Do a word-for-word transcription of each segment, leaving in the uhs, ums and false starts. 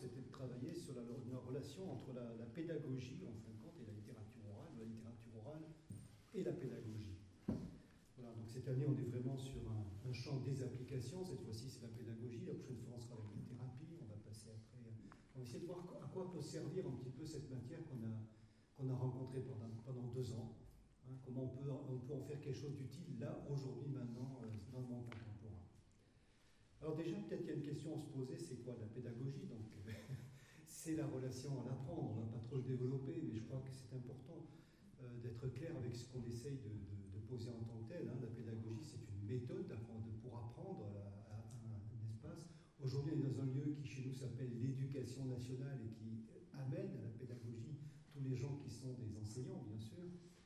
c'était de travailler sur la, la relation entre la, la pédagogie, en fin de compte, et la littérature orale, la littérature orale et la pédagogie. Voilà, donc cette année, on est vraiment sur un, un champ des applications. Cette fois-ci, c'est la pédagogie. La prochaine fois, on sera avec la thérapie. On va passer après. On va essayer de voir à quoi peut servir un petit peu cette matière qu'on a, qu'on a rencontrée pendant, pendant deux ans. Hein, comment on peut, on peut en faire quelque chose d'utile, là, aujourd'hui, maintenant, euh, dans le monde contemporain. Alors déjà, peut-être qu'il y a une question à se poser, c'est quoi la pédagogie? Donc, c'est la relation à l'apprendre. On ne va pas trop le développer, mais je crois que c'est important euh, d'être clair avec ce qu'on essaye de, de, de poser en tant que tel. Hein. La pédagogie, c'est une méthode pour apprendre à, à, à un espace. Aujourd'hui, on est dans un lieu qui, chez nous, s'appelle l'éducation nationale et qui amène à la pédagogie tous les gens qui sont des enseignants, bien sûr.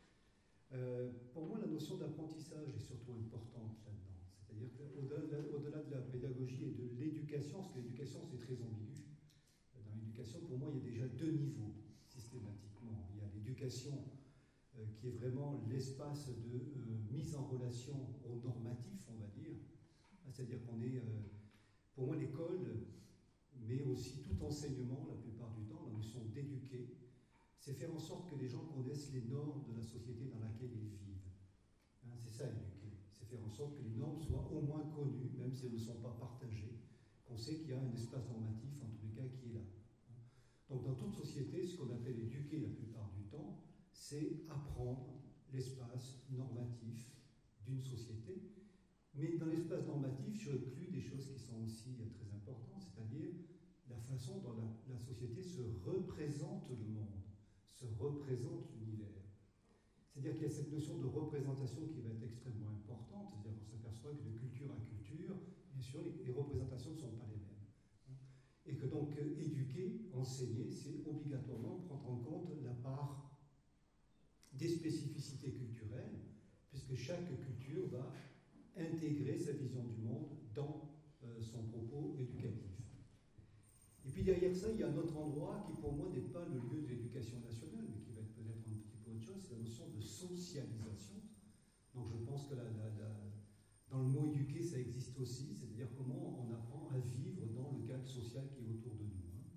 Euh, pour moi, la notion d'apprentissage est surtout importante là-dedans. C'est-à-dire qu'au-delà de, au-delà de la pédagogie et de l'éducation, parce que l'éducation, c'est très ambigu. Dans l'éducation, pour moi, il y a déjà deux niveaux, systématiquement. Il y a l'éducation euh, qui est vraiment l'espace de euh, mise en relation au normatif, on va dire. C'est-à-dire qu'on est, euh, pour moi, l'école, mais aussi tout enseignement, la plupart du temps, la notion d'éduquer, c'est faire en sorte que les gens connaissent les normes de la société dans laquelle ils vivent. Hein, c'est ça, éduquer. C'est faire en sorte que les normes soient au moins connues, même si elles ne sont pas partagées, qu'on sait qu'il y a un espace normatif, en tous les cas, qui est là. Donc, dans toute société, ce qu'on appelle éduquer la plupart du temps, c'est apprendre l'espace normatif d'une société. Mais dans l'espace normatif, je inclus des choses qui sont aussi très importantes, c'est-à-dire la façon dont la, la société se représente le monde, se représente l'univers. C'est-à-dire qu'il y a cette notion de représentation qui va être extrêmement importante, c'est-à-dire qu'on s'aperçoit que de culture à culture, bien sûr, les, les représentations ne sont pas les mêmes. Et que donc, euh, éduquer, enseigner, c'est obligatoirement prendre en compte la part des spécificités culturelles, puisque chaque culture va intégrer sa vision du monde dans euh, son propos éducatif. Et puis derrière ça, il y a un autre endroit qui pour moi n'est pas le lieu de l'éducation nationale, mais qui va être peut-être un petit peu autre chose, c'est la notion de socialisation. Donc je pense que la, la, la, dans le mot éduquer, ça existe aussi, c'est-à-dire comment on apprend à vivre dans le cadre social qui est autour de nous. Hein.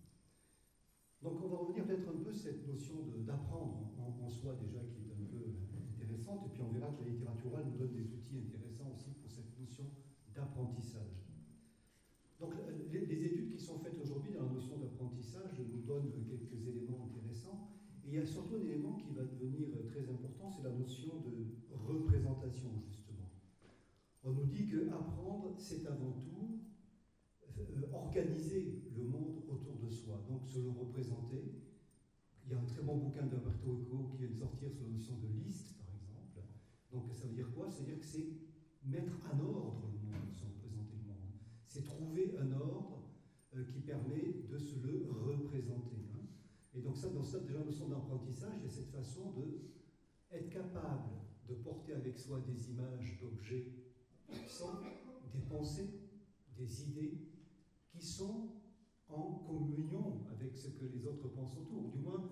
Donc on va revenir peut-être un peu à cette notion de, d'apprendre en, en soi déjà, qui est un peu intéressante, et puis on verra que la littérature orale nous donne des outils intéressants aussi pour cette notion d'apprentissage. Donc les, les études qui sont faites aujourd'hui dans la notion d'apprentissage nous donnent quelques éléments intéressants. Et il y a surtout un élément qui va devenir très important, c'est la notion de représentation, justement. On nous dit qu'apprendre, c'est avant tout euh, organiser le monde autour de soi, donc se le représenter. Il y a un très bon bouquin d'Umberto Eco qui vient de sortir sur la notion de liste, par exemple. Donc ça veut dire quoi? Ça veut dire que c'est mettre en ordre le monde, se représenter le monde. C'est trouver un ordre euh, qui permet de se le représenter. Hein. Et donc ça, dans cette déjà notion d'apprentissage, il y a cette façon d'être capable de porter avec soi des images d'objets sans des pensées, des idées qui sont en communion avec ce que les autres pensent autour, ou du moins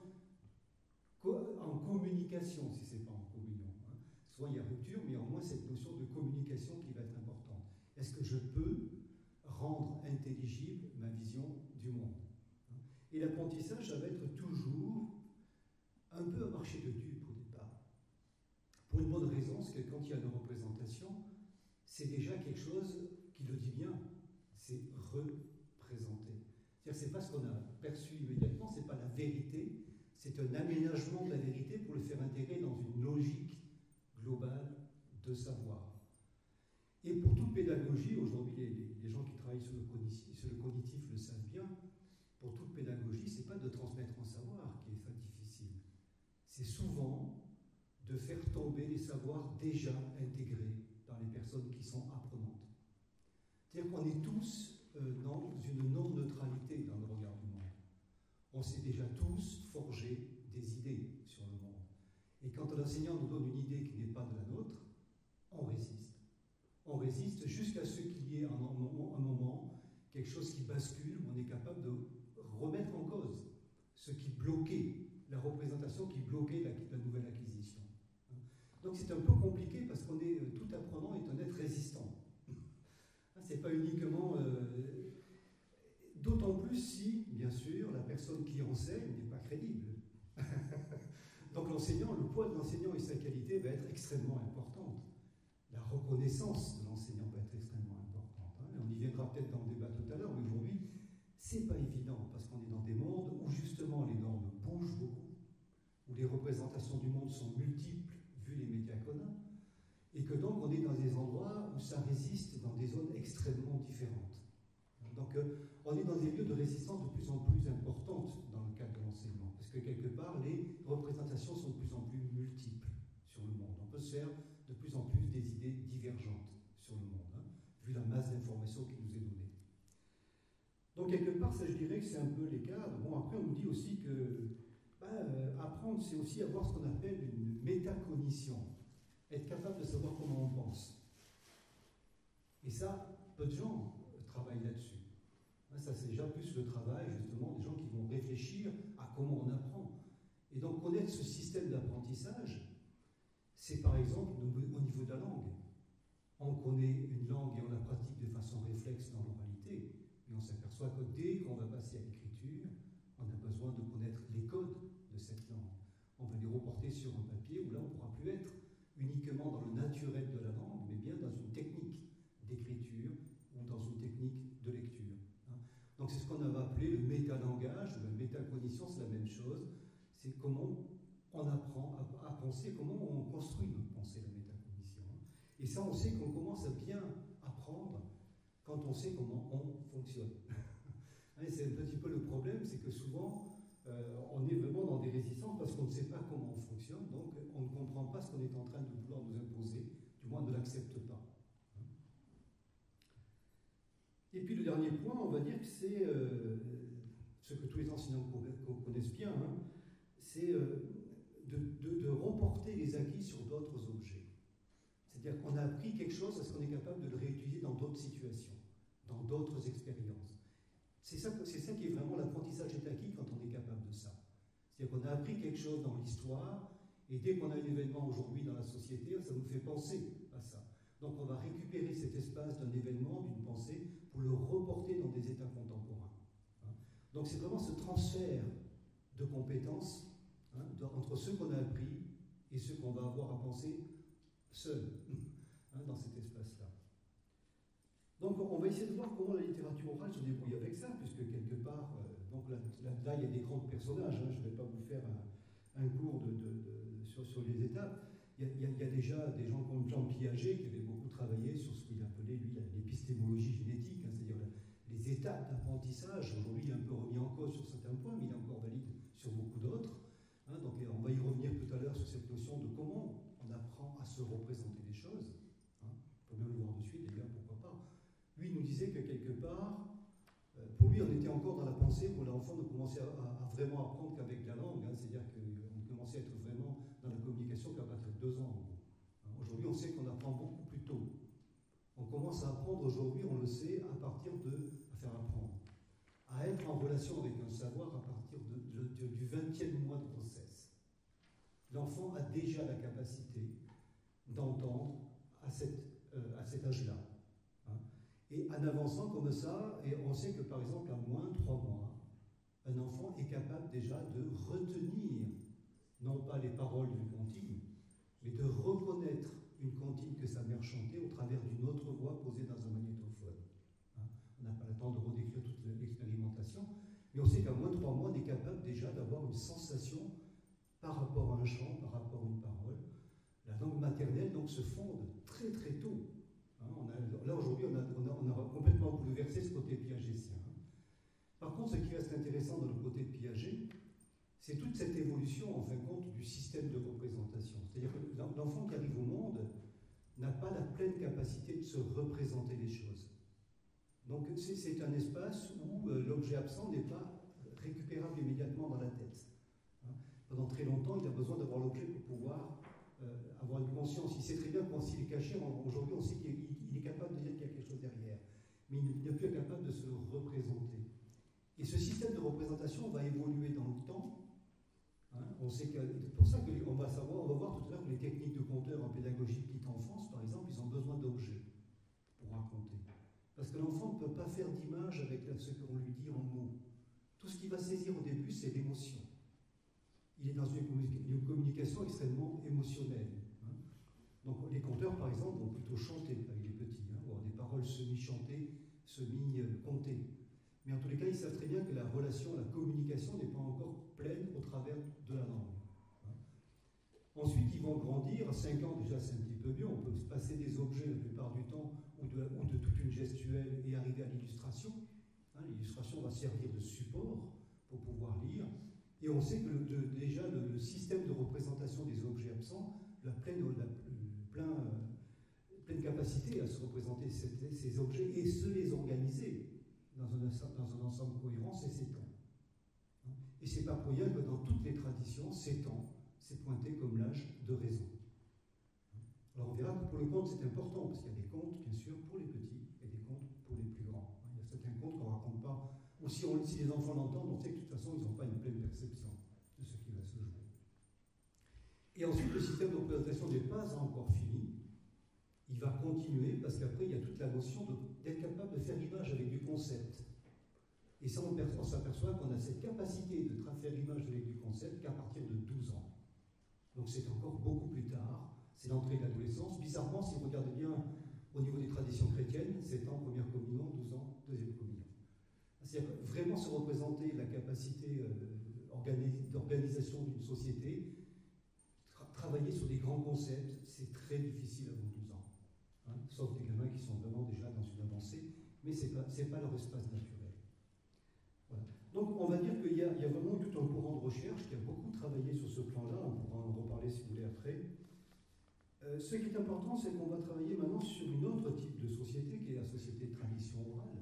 en communication, si ce n'est pas en communion. Hein. Soit il y a rupture, mais au moins cette notion de communication qui va être importante. Est-ce que je peux rendre intelligible ma vision du monde? Et l'apprentissage, ça va être toujours un peu un marché de dupes au départ. Pour une bonne raison, c'est que quand il y a une représentation, c'est déjà quelque chose qui le dit bien, c'est représenter. C'est-à-dire que ce n'est pas ce qu'on a perçu immédiatement, ce n'est pas la vérité, c'est un aménagement de la vérité pour le faire intégrer dans une logique globale de savoir. Et pour toute pédagogie, aujourd'hui les, les, les gens qui travaillent sur le, cognitif, sur le cognitif le savent bien, pour toute pédagogie, ce n'est pas de transmettre un savoir qui est difficile. C'est souvent de faire tomber les savoirs déjà intégrés dans les personnes qui sont apprenantes. C'est-à-dire qu'on est tous euh, dans une non-neutralité dans le regard du monde. On s'est déjà tous forgé des idées sur le monde. Et quand l'enseignant nous donne une idée qui n'est pas de la nôtre, on résiste. On résiste jusqu'à ce qu'il y ait un moment, un moment, quelque chose qui bascule, où on est capable de remettre en cause ce qui bloquait, la représentation qui bloquait la, la nouvelle acquisition. Donc c'est un peu compliqué parce qu'on est, tout apprenant est un être résistant. C'est pas uniquement... Euh, d'autant plus si, bien sûr, la personne qui enseigne n'est pas crédible. Donc l'enseignant, le poids de l'enseignant et sa qualité va être extrêmement importante. La reconnaissance de l'enseignant va être extrêmement importante. Hein. On y viendra peut-être dans le débat tout à l'heure, mais aujourd'hui, c'est pas évident, parce qu'on est dans des mondes où justement les normes bougent beaucoup, où les représentations du monde sont multiples, vu les médias qu'on a, et que donc on est dans des endroits où ça résiste dans des zones extrêmement différentes. Donc euh, on est dans des lieux de résistance de plus en plus importantes dans le cadre de l'enseignement, parce que quelque part les représentations sont de plus en plus multiples sur le monde. On peut se faire de plus en plus des idées divergentes sur le monde, hein, vu la masse d'informations qui nous est donnée. Donc quelque part, ça je dirais que c'est un peu l'écart. Bon, après on nous dit aussi que bah, euh, apprendre, c'est aussi avoir ce qu'on appelle une métacognition, être capable de savoir comment on pense. Et ça, peu de gens travaillent là-dessus. Ça, c'est déjà plus le travail, justement, des gens qui vont réfléchir à comment on apprend. Et donc, connaître ce système d'apprentissage, c'est par exemple au niveau de la langue. On connaît une langue et on la pratique de façon réflexe dans l'oralité, mais on s'aperçoit que dès qu'on va passer à l'écriture, on a besoin de connaître les codes de cette langue. On va les reporter sur un papier où là, on ne pourra plus être uniquement dans le naturel de la langue, mais bien dans une technique d'écriture ou dans une technique de lecture. Donc c'est ce qu'on avait appelé le métalangage, ou la métacognition, c'est la même chose. C'est comment on apprend à, à penser, comment on construit notre pensée, la métacognition. Et ça, on sait qu'on commence à bien apprendre quand on sait comment on fonctionne. C'est un petit peu le problème, c'est que souvent, euh, on est vraiment dans des résistances parce qu'on ne sait pas comment on fonctionne, donc on ne comprend pas ce qu'on est en train de vouloir nous imposer, du moins on ne l'accepte pas. Et puis le dernier point, on va dire que c'est euh, ce que tous les enseignants connaissent bien, hein, c'est euh, de, de, de reporter les acquis sur d'autres objets. C'est-à-dire qu'on a appris quelque chose parce qu'on est capable de le réutiliser dans d'autres situations, dans d'autres expériences. C'est ça, c'est ça qui est vraiment l'apprentissage est acquis quand on est capable de ça. C'est-à-dire qu'on a appris quelque chose dans l'histoire, et dès qu'on a un événement aujourd'hui dans la société, ça nous fait penser à ça. Donc on va récupérer cet espace d'un événement, d'une pensée, pour le reporter dans des états contemporains. Hein. Donc c'est vraiment ce transfert de compétences, hein, de, entre ce qu'on a appris et ce qu'on va avoir à penser seul, hein, dans cet espace-là. Donc on va essayer de voir comment la littérature orale se débrouille avec ça, puisque quelque part, euh, donc là, là, il y a des grands personnages, hein, je ne vais pas vous faire un, un cours de, de, de, sur, sur les étapes. Il y, a, il y a déjà des gens comme Jean Piaget qui avait beaucoup travaillé sur ce qu'il appelait, lui, l'épistémologie génétique, hein, c'est-à-dire les étapes d'apprentissage. Aujourd'hui, il est un peu remis en cause sur certains points, mais il est encore valide sur beaucoup d'autres. Hein, donc on va y revenir tout à l'heure sur cette notion de comment on apprend à se représenter les choses. Hein. On peut même le voir de suite, d'ailleurs, pourquoi pas. Lui, il nous disait que quelque part, euh, pour lui, on était encore dans la pensée où l'enfant ne commençait à, à, à vraiment apprendre qu'avec la langue, hein, c'est-à-dire qu'on commençait à être vraiment dans la communication qu'à partir de deux ans. Aujourd'hui, on sait qu'on apprend beaucoup plus tôt. On commence à apprendre aujourd'hui, on le sait, à partir de, à faire apprendre, à être en relation avec un savoir à partir de, de, de, du vingtième mois de grossesse. L'enfant a déjà la capacité d'entendre à, cette, euh, à cet âge-là. Hein. Et en avançant comme ça, et on sait que par exemple, à moins de trois mois, un enfant est capable déjà de retenir non pas les paroles d'une comptine, mais de reconnaître une comptine que sa mère chantait au travers d'une autre voix posée dans un magnétophone. Hein, on n'a pas le temps de redécrire toute l'expérimentation, mais on sait qu'à moins de trois mois, on est capable déjà d'avoir une sensation par rapport à un chant, par rapport à une parole. La langue maternelle donc se fonde très très tôt. Hein, on a, là aujourd'hui, on a, on, a, on a complètement bouleversé ce côté piagétien. Hein. Par contre, ce qui reste intéressant dans le côté de Piaget, c'est toute cette évolution, en fin de compte, du système de représentation. C'est-à-dire que l'enfant qui arrive au monde n'a pas la pleine capacité de se représenter les choses. Donc c'est un espace où euh, l'objet absent n'est pas récupérable immédiatement dans la tête. Hein. Pendant très longtemps, il a besoin d'avoir l'objet pour pouvoir euh, avoir une conscience. Il sait très bien quand s'il est caché, aujourd'hui on sait qu'il est capable de dire qu'il y a quelque chose derrière. Mais il n'est plus capable de se représenter. Et ce système de représentation va évoluer dans le temps. Hein, on sait que, c'est pour ça qu'on va savoir, on va voir tout à l'heure que les techniques de conteur en pédagogie petite enfance, par exemple, ils ont besoin d'objets pour raconter. Parce que l'enfant ne peut pas faire d'image avec ce qu'on lui dit en mots. Tout ce qu'il va saisir au début, c'est l'émotion. Il est dans une, une communication extrêmement émotionnelle. Hein. Donc les conteurs, par exemple, vont plutôt chanter avec les petits, hein, ou avoir des paroles semi-chantées, semi-contées. Mais en tous les cas, ils savent très bien que la relation, la communication n'est pas encore pleine au travers de la langue. Hein. Ensuite, ils vont grandir. À cinq ans, déjà, c'est un petit peu mieux. On peut se passer des objets la plupart du temps, ou de, ou de toute une gestuelle, et arriver à l'illustration. Hein, l'illustration va servir de support pour pouvoir lire. Et on sait que le, de, déjà le, le système de représentation des objets absents, la pleine, la, plein, euh, pleine capacité à se représenter ces, ces objets et se les organiser dans un, dans un ensemble cohérent, c'est ces temps. Et c'est pas pour rien que dans toutes les traditions, ces temps, c'est pointé comme l'âge de raison. Alors on verra que pour le conte, c'est important, parce qu'il y a des contes, bien sûr, pour les petits et des contes pour les plus grands. Il y a certains contes qu'on ne raconte pas. Ou si, on, si les enfants l'entendent, on sait que de toute façon, ils n'ont pas une pleine perception de ce qui va se jouer. Et ensuite, le système de représentation n'est pas encore fini. Il va continuer, parce qu'après, il y a toute la notion d'être capable de faire image avec du concept. Et ça, on, on s'aperçoit qu'on a cette capacité de faire image avec du concept qu'à partir de douze ans. Donc c'est encore beaucoup plus tard. C'est l'entrée de l'adolescence. Bizarrement, si vous regardez bien au niveau des traditions chrétiennes, sept ans, première communion, douze ans, deuxième communion. C'est-à-dire vraiment se représenter la capacité euh, d'organisation d'une société, tra travailler sur des grands concepts, c'est très difficile avant douze ans. Hein, sauf des gamins qui sont vraiment déjà dans une avancée, mais ce n'est pas, c'est pas leur espace naturel. Voilà. Donc on va dire qu'il y, y a vraiment tout un courant de recherche qui a beaucoup travaillé sur ce plan-là, on pourra en reparler si vous voulez après. Euh, ce qui est important, c'est qu'on va travailler maintenant sur une autre type de société, qui est la société de tradition orale,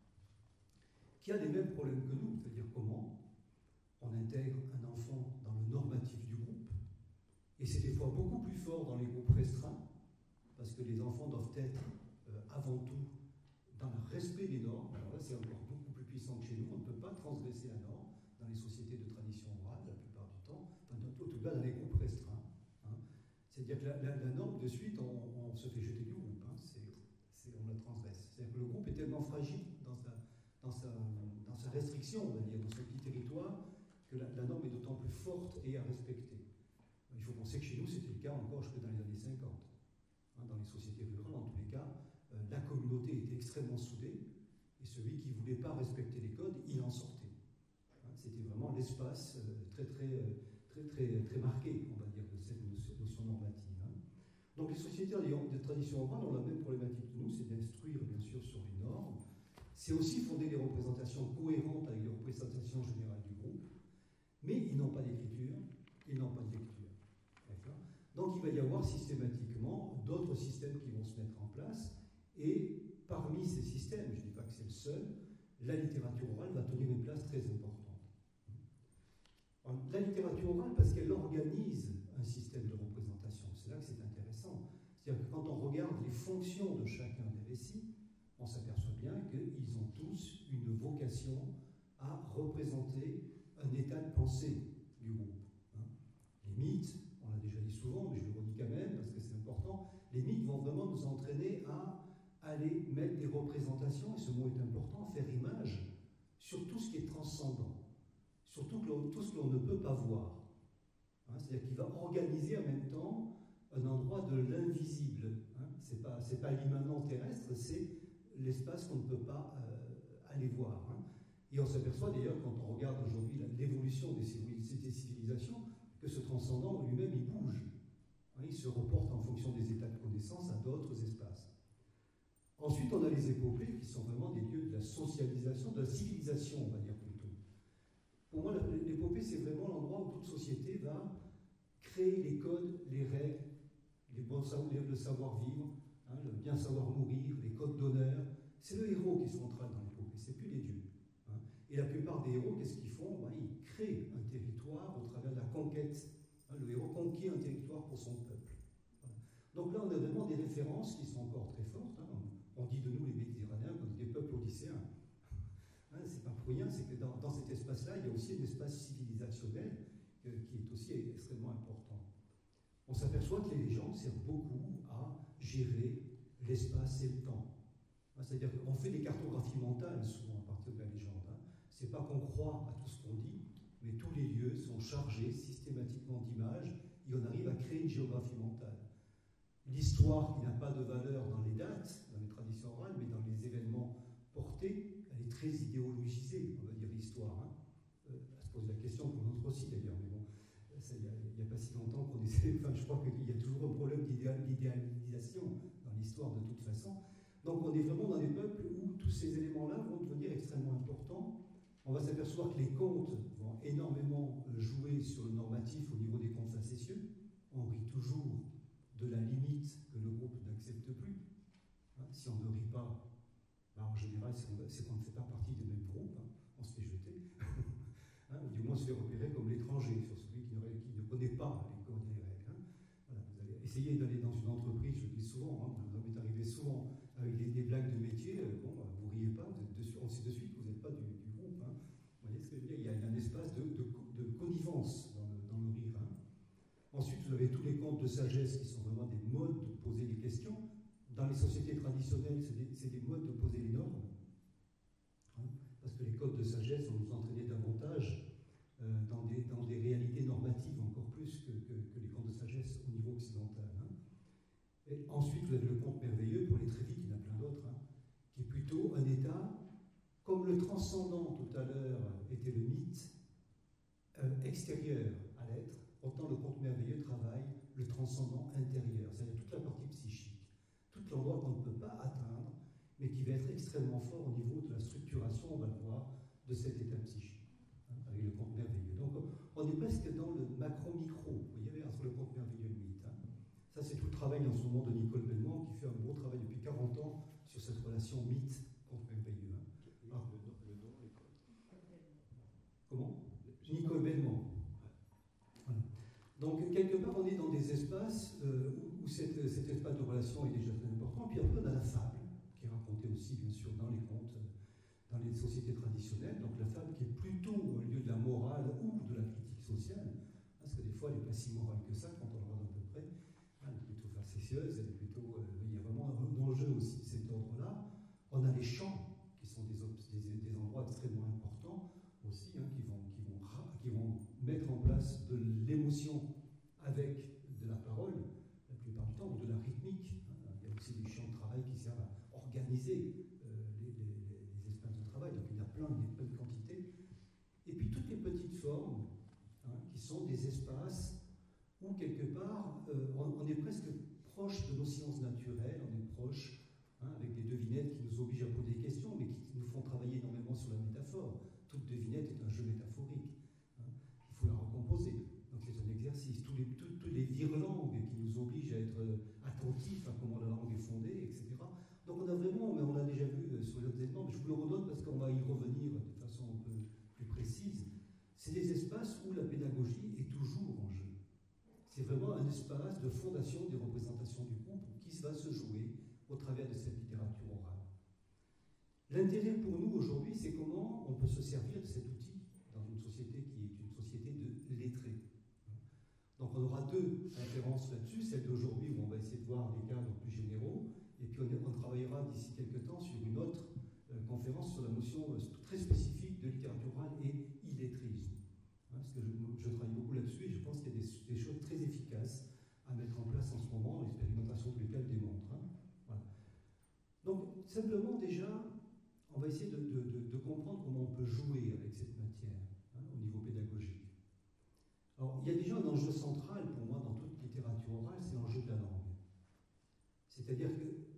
qui a les mêmes problèmes que nous, c'est-à-dire comment on intègre un enfant dans le normatif du groupe. Et c'est des fois beaucoup plus fort dans les groupes restreints, parce que les enfants doivent être euh, avant tout dans le respect des normes. Alors là, c'est encore beaucoup plus puissant que chez nous. On ne peut pas transgresser la norme dans les sociétés de tradition orale, la plupart du temps, enfin, en tout cas dans les groupes restreints. Hein. C'est-à-dire que la, la, la norme, de suite, on, on se fait jeter du groupe. Hein. C'est, c'est, on la transgresse. C'est-à-dire que le groupe est tellement fragile dans sa... Dans sa, dans sa restriction, on va dire, dans son petit territoire, que la, la norme est d'autant plus forte et à respecter. Il faut penser que chez nous, c'était le cas encore jusque dans les années cinquante. Hein, dans les sociétés rurales, en tous les cas, euh, la communauté était extrêmement soudée, et celui qui ne voulait pas respecter les codes, il en sortait. Hein, c'était vraiment l'espace euh, très, très, très, très, très marqué, on va dire, de cette notion normative. Hein. Donc les sociétés de tradition orale ont la même problématique que nous, c'est d'instruire, bien sûr, sur les normes. C'est aussi fonder des représentations cohérentes avec les représentations générales du groupe, mais ils n'ont pas d'écriture, ils n'ont pas de lecture. Donc il va y avoir systématiquement d'autres systèmes qui vont se mettre en place, et parmi ces systèmes, je ne dis pas que c'est le seul, la littérature orale va tenir une place très importante. La littérature orale, parce qu'elle organise un système de représentation, c'est là que c'est intéressant. C'est-à-dire que quand on regarde les fonctions de chacun des récits, on s'aperçoit bien qu'ils ont tous une vocation à représenter un état de pensée du groupe. Hein. Les mythes, on l'a déjà dit souvent, mais je le redis quand même parce que c'est important, les mythes vont vraiment nous entraîner à aller mettre des représentations, et ce mot est important, faire image sur tout ce qui est transcendant, sur tout, que tout ce que l'on ne peut pas voir. Hein, c'est-à-dire qu'il va organiser en même temps un endroit de l'invisible. Hein. Ce n'est pas, c'est pas l'immanent terrestre, c'est l'espace qu'on ne peut pas euh, aller voir. Hein. Et on s'aperçoit d'ailleurs, quand on regarde aujourd'hui l'évolution des civilisations, que ce transcendant lui-même, il bouge. Hein, il se reporte en fonction des états de connaissance à d'autres espaces. Ensuite, on a les épopées, qui sont vraiment des lieux de la socialisation, de la civilisation, on va dire plutôt. Pour moi, l'épopée, c'est vraiment l'endroit où toute société va créer les codes, les règles, les bons, le savoir-vivre, hein, le bien savoir mourir, les codes d'honneur. C'est le héros qui est central dans l'épopée, c'est plus les dieux. Hein. Et la plupart des héros, qu'est-ce qu'ils font? Ben, ils créent un territoire au travers de la conquête. Hein, le héros conquiert un territoire pour son peuple. Voilà. Donc là, on a vraiment des références qui sont encore très fortes. Hein. On, on dit de nous, les Méditerranéens, qu'on est des peuples odysséens. Hein, c'est pas pour rien, c'est que dans, dans cet espace-là, il y a aussi un espace civilisationnel euh, qui est aussi extrêmement important. On s'aperçoit que les légendes servent beaucoup à gérer l'espace et le temps. C'est-à-dire qu'on fait des cartographies mentales souvent à partir de la légende. Hein. C'est pas qu'on croit à tout ce qu'on dit, mais tous les lieux sont chargés systématiquement d'images et on arrive à créer une géographie mentale. L'histoire qui n'a pas de valeur dans les dates, dans les traditions orales, mais dans les événements portés, elle est très idéologisée, on va dire l'histoire. Hein. Euh, elle se pose la question pour notre aussi d'ailleurs, mais bon, il n'y a, a pas si longtemps qu'on essaie, enfin je crois qu'il y a toujours un problème d'idéalisation dans l'histoire de toute façon. Donc on est vraiment dans des peuples où tous ces éléments-là vont devenir extrêmement importants. On va s'apercevoir que les contes vont énormément jouer sur le normatif au niveau des contes facétieux. On rit toujours de la limite que le groupe n'accepte plus. Hein, si on ne rit pas, bah en général, c'est qu'on ne fait pas partie du même groupe. Hein, on se fait jeter. Hein, ou du moins on se fait repérer comme l'étranger, sur celui qui, qui ne connaît pas les codes et les règles. Hein. Voilà, vous allez essayer d'aller dans une entreprise, je le dis souvent, hein, ça m'est arrivé souvent, avec des, des blagues de métier, euh, bon, bah, vous riez pas, vous êtes de, on sait de suite que vous n'êtes pas du, du groupe. Hein. Vous voyez ce que je veux dire? Il y a, il y a un espace de, de, de connivence dans le, dans le rire. Hein. Ensuite, vous avez tous les contes de sagesse qui sont vraiment des modes de poser des questions. Dans les sociétés traditionnelles, c'est des, des modes de poser les normes. Hein, parce que les codes de sagesse vont nous entraîner davantage euh, dans, des, dans des réalités normatives, encore plus que, que, que les contes de sagesse au niveau occidental. Hein. Et ensuite, vous avez le conte merveilleux, pour aller très vite, il y en a plein d'autres, hein, qui est plutôt un état, comme le transcendant tout à l'heure était le mythe, euh, extérieur à l'être, autant le conte merveilleux travaille le transcendant intérieur, c'est-à-dire toute la partie psychique, tout l'endroit qu'on ne peut pas atteindre, mais qui va être extrêmement fort au niveau de la structuration, on va le voir, de cet état psychique, hein, avec le conte merveilleux. Donc on est presque dans le macro-micro, vous voyez, entre le conte merveilleux et le mythe. Hein. Ça, c'est tout le travail en ce moment de Nicole Belmont, qui fait un gros travail depuis quarante ans sur cette relation mythe-conte merveilleux. Hein. Ah. Le nom, le nom l'école. Comment? Nicole Belmont. Voilà. Donc, quelque part, on est dans des espaces euh, où, où cette, cet espace de relation est déjà très important. Puis après, on a la fable, qui est racontée aussi, bien sûr, dans les contes, dans les sociétés traditionnelles. Donc, la fable qui est plutôt au lieu de la morale ou de la critique sociale, parce que des fois, elle n'est pas si morale que ça, quand on regarde à peu près. Elle est plutôt facétieuse, elle est plutôt. Euh, il y a vraiment un enjeu aussi de cet ordre-là. On a les chants, qui sont des, des, des endroits extrêmement importants aussi, hein, qui, vont, qui, vont, qui vont mettre en place de l'émotion avec de la parole, la plupart du temps, ou de la rythmique. Hein. Il y a aussi des chants de travail qui servent à organiser euh, les, les, les espaces de travail. Donc il y en a plein, il y a plein de quantités. Et puis toutes les petites formes, hein, qui sont des espaces où, quelque part, euh, on, on est presque proche de nos sciences naturelles, on est proche, hein, avec des devinettes qui nous obligent à poser des questions, mais qui nous font travailler énormément sur la métaphore. Toute devinette est un jeu métaphorique. Hein. Il faut la recomposer. Donc c'est un exercice. Tous les, tout, tous les virelangues qui nous obligent à être attentifs à comment la langue est fondée, et cetera. Donc on a vraiment, mais on l'a déjà vu sur les autres éléments, mais je vous le redonne parce qu'on va y revenir de façon un peu plus précise. C'est des espaces où la pédagogie est toujours en jeu. C'est vraiment un espace de fondation des représentations du groupe qui va se jouer au travers de cette littérature orale. L'intérêt pour nous aujourd'hui, c'est comment on peut se servir de cet outil dans une société qui est une société de lettrés. Donc on aura deux conférences là-dessus, celle d'aujourd'hui où on va essayer de voir des cadres plus généraux, et puis on, on travaillera d'ici quelques temps sur une autre euh, conférence sur la notion euh, très spécifique de littérature orale et illettrisme. Hein, parce que je, je travaille beaucoup là-dessus et je pense qu'il y a des, des choses très efficaces à mettre en place en ce moment, l'expérimentation de lesquelles démontre. Hein. Voilà. Donc simplement déjà, on va essayer de, de, de, de comprendre comment on peut jouer avec cette matière, hein, au niveau pédagogique. Alors, il y a déjà un enjeu central pour moi dans toute littérature orale, c'est l'enjeu de la langue. C'est-à-dire que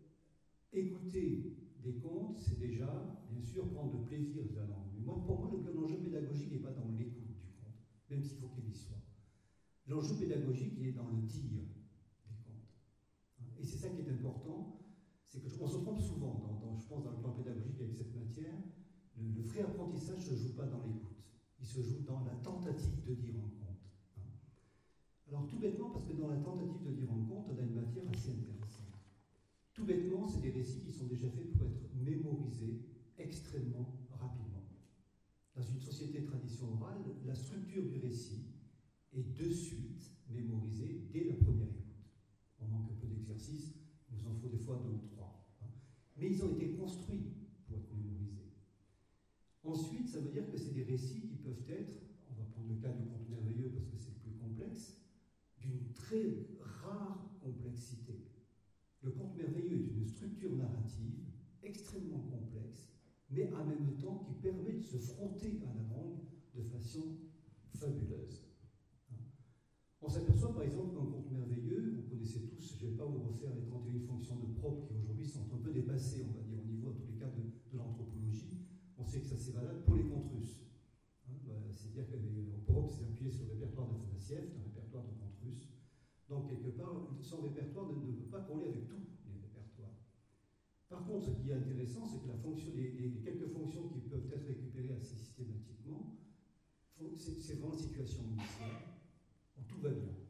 écouter des contes, c'est déjà, bien sûr, prendre le plaisir de la langue. Mais moi, pour moi, l'enjeu pédagogique n'est pas dans l'écoute du conte, même s'il faut qu'il y soit. L'enjeu pédagogique, il est dans le dire des contes. Et c'est ça qui est important, c'est qu'on se trompe souvent, dans, dans, je pense, dans le plan pédagogique avec cette matière. Le, le vrai apprentissage ne se joue pas dans l'écoute, il se joue dans la tentative de dire un conte. Alors tout bêtement, parce que dans la tentative de dire un conte, on a une matière assez intéressante. Tout bêtement, c'est des récits qui sont déjà faits pour être mémorisés extrêmement rapidement. Dans une société de tradition orale, la structure du récit est de suite mémorisée dès la première écoute. On manque un peu d'exercice, il nous en faut des fois deux ou trois. Hein. mais ils ont été construits pour être mémorisés. Ensuite, ça veut dire que c'est des récits qui peuvent être, on va prendre le cas du conte merveilleux parce que c'est le plus complexe, d'une très rare complexité. Le conte merveilleux est une structure narrative extrêmement complexe, mais en même temps qui permet de se frotter à la langue de façon fabuleuse. On s'aperçoit par exemple qu'un conte merveilleux, vous connaissez tous, je ne vais pas vous refaire les trente et une fonctions de Probe qui aujourd'hui sont un peu dépassées, on va dire, au niveau, en tous les cas, de, de l'anthropologie. On sait que ça c'est valable pour les contes russes. Hein, bah, c'est-à-dire que Probe s'est appuyé sur le répertoire d'Afanassiev, un répertoire de contes russes. Donc, quelque part, son répertoire ne, ne peut pas coller avec tous les répertoires. Par contre, ce qui est intéressant, c'est que la fonction, les, les, les quelques fonctions qui peuvent être récupérées assez systématiquement, c'est vraiment la situation initiale. Tout va bien.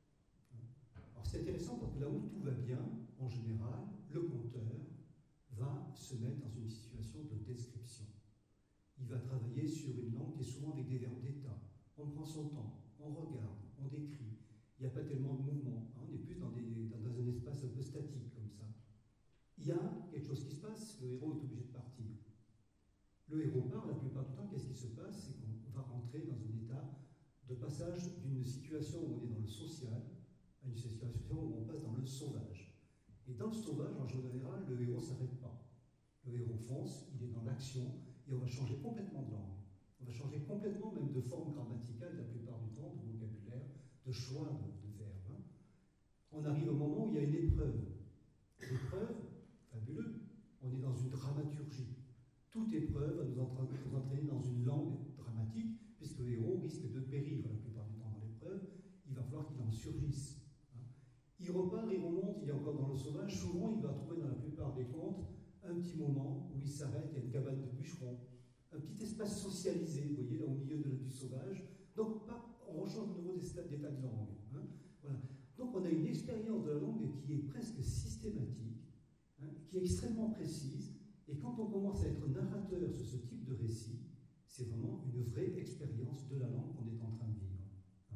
Alors c'est intéressant parce que là où tout va bien, en général, le conteur va se mettre dans une situation de description. Il va travailler sur une langue qui est souvent avec des verbes d'état. On prend son temps, on regarde, on décrit. Il n'y a pas tellement de mouvement. Hein, on est plus dans, des, dans, dans un espace un peu statique comme ça. Il y a quelque chose qui se passe, le héros est obligé de partir. Le héros part, la plupart du temps, qu'est-ce qui se passe? C'est qu'on va rentrer dans un état de passage d'une situation où on est dans le social à une situation où on passe dans le sauvage. Et dans le sauvage, en général, le héros ne s'arrête pas. Le héros fonce, il est dans l'action, et on va changer complètement de langue. On va changer complètement même de forme grammaticale la plupart du temps, de vocabulaire, de choix de, de verbes. Hein. On arrive au moment où il y a une épreuve. L'épreuve, fabuleux, on est dans une dramaturgie. Toute épreuve va nous entraîner, nous entraîner dans une langue dramatique, puisque le héros risque de périr la plupart du temps dans l'épreuve, il va falloir qu'il en surgisse. Hein. Il repart, il remonte, il est encore dans le sauvage, souvent il va trouver dans la plupart des contes un petit moment où il s'arrête, il y a une cabane de bûcheron, un petit espace socialisé, vous voyez, là au milieu de, du sauvage. Donc pas, on rechange de nouveau d'état de langue. Hein. Voilà. Donc on a une expérience de la langue qui est presque systématique, hein, qui est extrêmement précise, et quand on commence à être narrateur sur ce type de récit, c'est vraiment une vraie expérience de la langue qu'on est en train de vivre. Hein.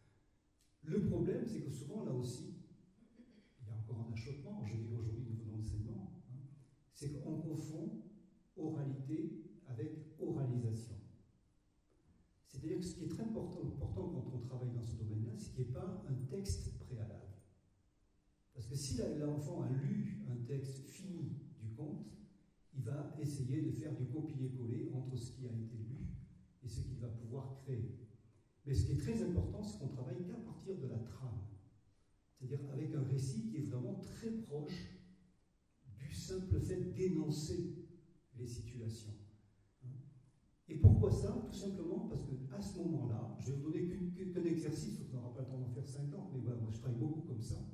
Le problème, c'est que souvent, là aussi, il y a encore un achoppement, je dirais aujourd'hui, au niveau de l'enseignement, hein, c'est qu'on confond oralité avec oralisation. C'est-à-dire que ce qui est très important, important quand on travaille dans ce domaine-là, c'est qu'il n'y ait pas un texte préalable. Parce que si l'enfant a lu un texte fini du conte, il va essayer de faire du copier-coller entre ce qui a été lu et ce qu'il va pouvoir créer. Mais ce qui est très important, c'est qu'on travaille qu'à partir de la trame. C'est-à-dire avec un récit qui est vraiment très proche du simple fait d'énoncer les situations. Et pourquoi ça? Tout simplement parce qu'à ce moment-là, je vais vous donner qu'un exercice, on n'aura pas le temps d'en faire cinquante, mais voilà, moi je travaille beaucoup comme ça.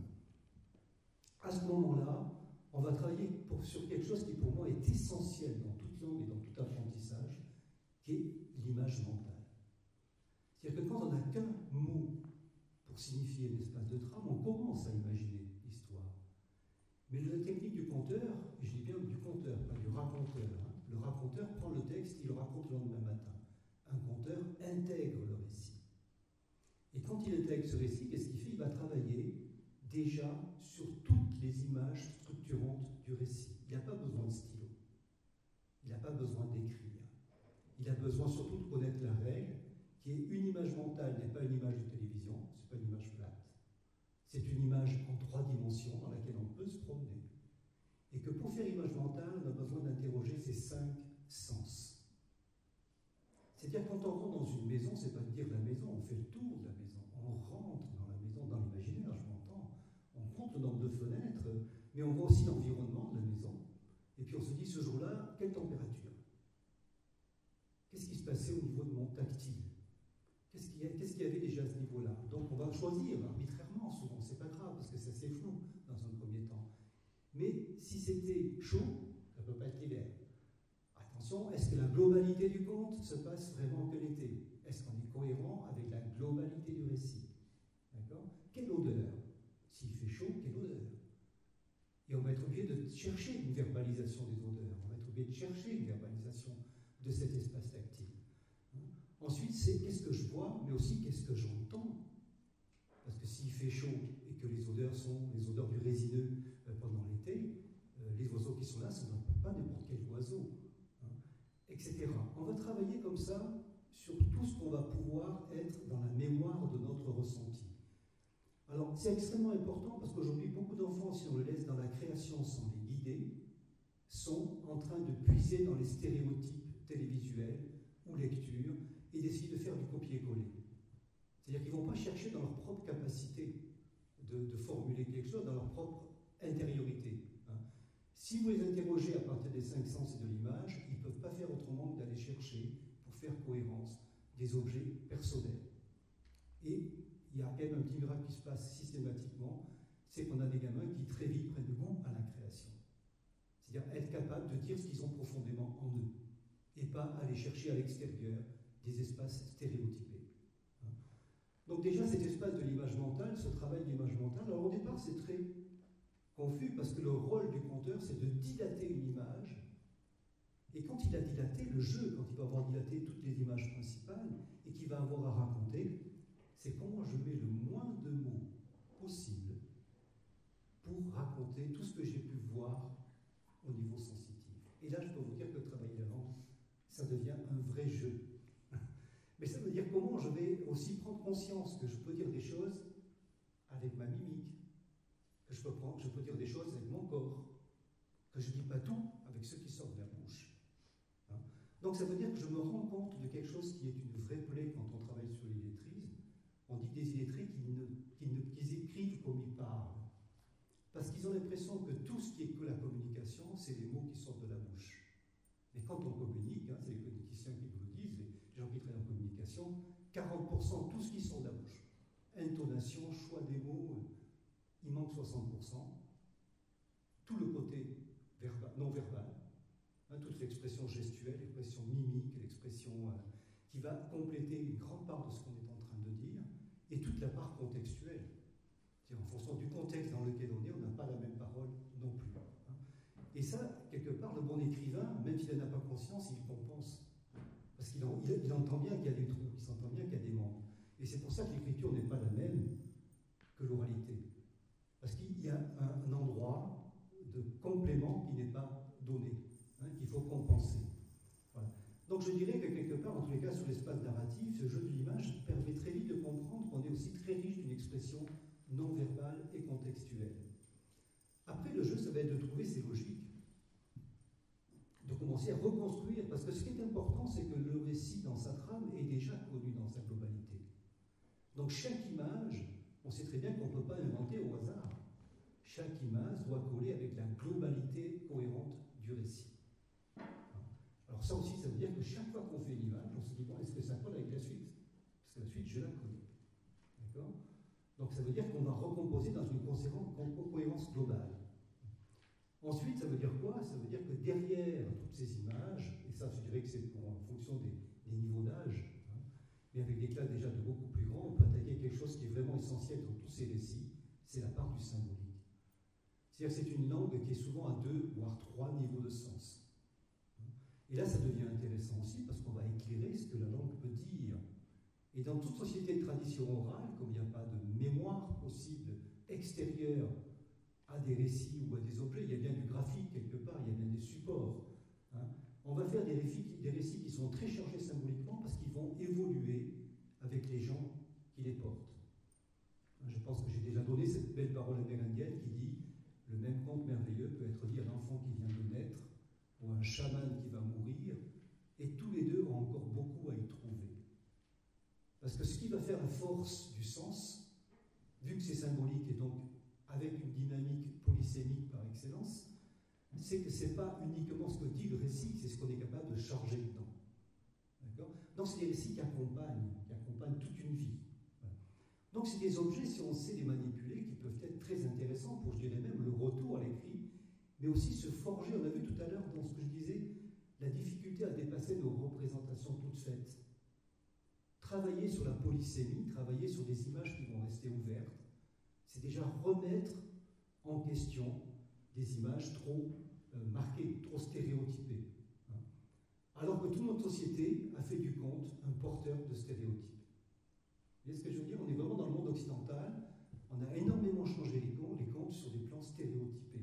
À ce moment-là, on va travailler pour, sur quelque chose qui pour moi est essentiel dans toute langue et dans tout apprentissage, qui est l'image mentale. C'est-à-dire que quand on n'a qu'un mot pour signifier un espace de trame, on commence à imaginer l'histoire. Mais la technique du conteur, je dis bien du conteur, pas du raconteur, hein, le raconteur prend le texte, il le raconte le lendemain matin. Un conteur intègre le récit. Et quand il intègre ce récit, qu'est-ce qu'il fait? Il va travailler déjà sur toutes les images structurantes du récit. Il n'a pas besoin de stylo. Il n'a pas besoin d'écrire. Il a besoin surtout de connaître la règle, qui est une image mentale n'est pas une image de télévision, ce n'est pas une image plate. C'est une image en trois dimensions dans laquelle on peut se promener. Et que pour faire image mentale, on a besoin d'interroger ces cinq sens. C'est-à-dire quand on rentre dans une maison, c'est pas de dire la maison, on fait le tour de la maison. On rentre dans la maison, dans l'imaginaire, je m'entends. On compte le nombre de fenêtres, mais on voit aussi l'environnement de la maison. Et puis on se dit, ce jour-là, quelle température? Qu'est-ce qui se passait au niveau de mon tactile? Qu'est-ce qu'il y, qu'est-ce qu'il y avait déjà à ce niveau-là? Donc on va choisir arbitrairement, souvent, c'est pas grave, parce que c'est assez flou dans un premier temps. Mais si c'était chaud, ça ne peut pas être l'hiver. Attention, est-ce que la globalité du conte se passe vraiment que l'été? Est-ce qu'on est cohérent avec la globalité du récit? D'accord? Quelle odeur? S'il fait chaud, quelle odeur? Et on va être obligé de chercher une verbalisation des odeurs. On va être obligé de chercher une verbalisation de cet espace tactile. Ensuite, c'est qu'est-ce que je vois, mais aussi qu'est-ce que j'entends. Parce que s'il fait chaud et que les odeurs sont les odeurs du résineux pendant l'été, euh, les oiseaux qui sont là, ce n'est pas n'importe quel oiseau, hein, et cetera. On va travailler comme ça sur tout ce qu'on va pouvoir être dans la mémoire de notre ressenti. Alors, c'est extrêmement important parce qu'aujourd'hui, beaucoup d'enfants, si on les laisse dans la création sans les guider, sont en train de puiser dans les stéréotypes télévisuels ou lectures et d'essayer de faire du copier-coller. C'est-à-dire qu'ils ne vont pas chercher dans leur propre capacité de, de formuler quelque chose, dans leur propre intériorité. Hein. Si vous les interrogez à partir des cinq sens et de l'image, ils ne peuvent pas faire autrement que d'aller chercher, pour faire cohérence, des objets personnels. Et il y a quand même un petit miracle qui se passe systématiquement, c'est qu'on a des gamins qui très vite prennent goût à la création. C'est-à-dire être capable de dire ce qu'ils ont profondément en eux, et pas aller chercher à l'extérieur des espaces stéréotypés. Donc déjà, cet espace de l'image mentale, ce travail de l'image mentale, alors au départ, c'est très confus, parce que le rôle du conteur, c'est de dilater une image, et quand il a dilaté le jeu, quand il va avoir dilaté toutes les images principales, et qu'il va avoir à raconter, c'est comment je mets le moins de mots possible pour raconter tout ce que j'ai pu voir au niveau sensitif. Et là, je peux vous dire que travailler la langue, ça devient un vrai jeu. Mais ça veut dire comment je vais aussi prendre conscience que je peux dire des choses avec ma mimique, que je peux, prendre, je peux dire des choses avec mon corps, que je ne dis pas tout avec ce qui sort de la bouche. Hein? Donc ça veut dire que je me rends compte de quelque chose qui est une vraie plaie quand on travaille sur l'illettrisme. On dit des illettrés qui, ne, qui, ne, qui écrivent comme ils parlent. Parce qu'ils ont l'impression que tout ce qui est que la communication, c'est les mots qui sortent de la bouche. Mais quand on communique, hein, c'est les cognicticiens qui vous le disent, les gens qui travaillent en communication, quarante pour cent tout ce qui sort de la bouche. Intonation, choix des mots, il manque soixante pour cent. Tout le côté verbal, non verbal, hein, toute l'expression gestuelle, l'expression mimique, l'expression euh, qui va compléter une grande part de ce qu'on est en train de dire, et toute la part contextuelle. En fonction du contexte dans lequel on est, on n'a pas la même parole non plus. Hein. Et ça, quelque part, le bon écrivain, même s'il n'en a pas conscience, il compense. Parce qu'il en, il, il entend bien qu'il y a des trous, il s'entend bien qu'il y a des manques. Et c'est pour ça que l'écriture n'est pas la même que l'oralité. Parce qu'il y a un, un endroit de complément qui n'est pas donné, hein, qu'il faut compenser. Voilà. Donc je dirais que quelque part, en tous les cas, sur l'espace narratif, ce jeu de l'image permet très vite de comprendre qu'on est aussi très riche d'une expression non verbale et contextuelle. Après, le jeu, ça va être de trouver ces logiques, de commencer à reconstruire, parce que ce qui est important, c'est que le récit dans sa trame est déjà connu dans sa globalité. Donc chaque image, on sait très bien qu'on ne peut pas inventer au hasard. Chaque image doit coller avec la globalité cohérente du récit. Alors ça aussi, ça veut dire que chaque fois qu'on fait une image, on se dit, bon, est-ce que ça colle avec la suite? Parce que la suite, je la connais. D'accord? Donc ça veut dire qu'on va recomposer dans une cohérence globale. Ensuite, ça veut dire quoi? Ça veut dire que derrière toutes ces images, et ça je dirais que c'est en fonction des, des niveaux d'âge, hein, mais avec des classes déjà de beaucoup plus grands, on peut attaquer quelque chose qui est vraiment essentiel dans tous ces récits, c'est la part du symbolique. C'est-à-dire que c'est une langue qui est souvent à deux, voire trois niveaux de sens. Et là, ça devient intéressant aussi parce qu'on va éclairer ce que la langue peut dire. Et dans toute société de tradition orale, comme il n'y a pas de mémoire possible extérieure à des récits ou à des objets, il y a bien du graphique quelque part, il y a bien des supports. Hein. On va faire des récits, des récits qui sont très chargés symboliquement parce qu'ils vont évoluer avec les gens qui les portent. Je pense que j'ai déjà donné cette belle parole amérindienne qui dit « Le même conte merveilleux peut être dit à l'enfant qui vient de naître ou à un chaman qui va mourir, et tous les deux ont encore beaucoup à y trouver. » Parce que ce qui va faire la force du sens, vu que c'est symbolique et donc avec une dynamique polysémique par excellence, c'est que ce n'est pas uniquement ce que dit le récit, c'est ce qu'on est capable de charger dedans. D'accord? Donc c'est des récits qui accompagnent, qui accompagnent toute une vie. Voilà. Donc c'est des objets, si on sait les manipuler, qui peuvent être très intéressants pour, je dirais même, le retour à l'écrit, mais aussi se forger. On a vu tout à l'heure dans ce que je disais, la difficulté à dépasser nos représentations toutes faites. Travailler sur la polysémie, travailler sur des images qui vont rester ouvertes, c'est déjà remettre en question des images trop euh, marquées, trop stéréotypées. Hein. Alors que toute notre société a fait du conte un porteur de stéréotypes. Vous voyez ce que je veux dire? On est vraiment dans le monde occidental, on a énormément changé les contes, les contes sur des plans stéréotypés.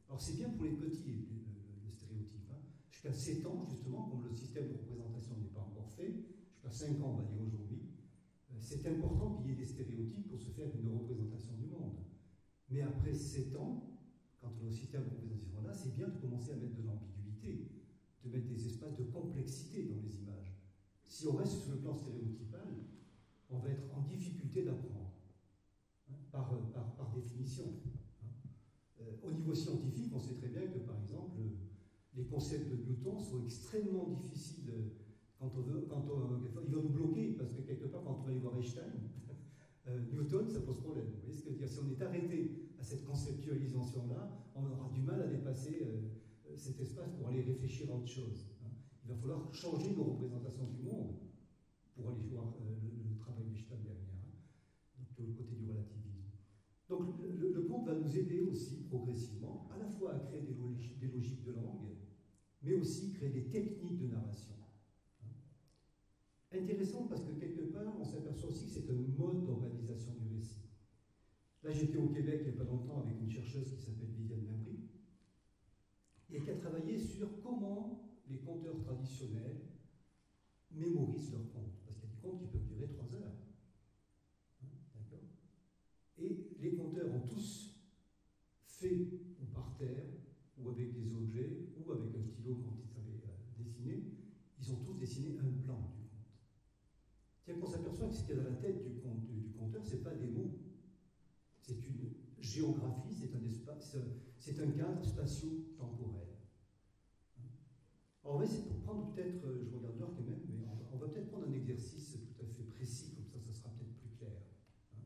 Alors c'est bien pour les petits, le, le, le stéréotype. Hein. Jusqu'à sept ans, justement, comme le système de représentation n'est pas encore fait, jusqu'à cinq ans, on va dire aujourd'hui, euh, c'est important qu'il y ait des stéréotypes pour se faire une représentation du monde. Mais après sept ans, quand on a le système de représentation là, c'est bien de commencer à mettre de l'ambiguïté, de mettre des espaces de complexité dans les images. Si on reste sur le plan stéréotypal, on va être en difficulté d'apprendre, hein, par, par, par définition. Hein. Euh, au niveau scientifique, on sait très bien que, par exemple, les concepts de Newton sont extrêmement difficiles quand on veut, quand on, ils vont nous bloquer, parce que quelque part, quand on va aller voir Einstein, euh, Newton, ça pose problème. Vous voyez ce que je veux dire? Si on est arrêté à cette conceptualisation-là, on aura du mal à dépasser euh, cet espace pour aller réfléchir à autre chose. Hein. Il va falloir changer nos représentations du monde pour aller voir euh, le, le travail d'Einstein derrière, hein. Donc le côté du relativisme. Donc le, le, le conte va nous aider aussi progressivement, à la fois à créer des, log des logiques de langue, mais aussi créer des techniques de narration. Intéressant parce que quelque part, on s'aperçoit aussi que c'est un mode d'organisation du récit. Là, j'étais au Québec il n'y a pas longtemps avec une chercheuse qui s'appelle Viviane Membry et qui a travaillé sur comment les conteurs traditionnels mémorisent leurs contes. Parce qu'il y a des contes qui peuvent durer trois heures. Hein, d'accord ? Et les conteurs ont tous fait, ou par terre, ou avec des objets, ou avec un stylo quand ils savaient euh, dessiner, ils ont tous dessiné un plan du conte. C'est-à-dire qu'on s'aperçoit que ce qu'il y a dans la tête du, conte, du conteur, ce n'est pas des mots. C'est une géographie, c'est un espace, c'est un cadre spatio-temporel. Alors on va essayer pour prendre peut-être, je regarde l'heure quand même, mais on va, on va peut-être prendre un exercice tout à fait précis, comme ça, ça sera peut-être plus clair. Hein.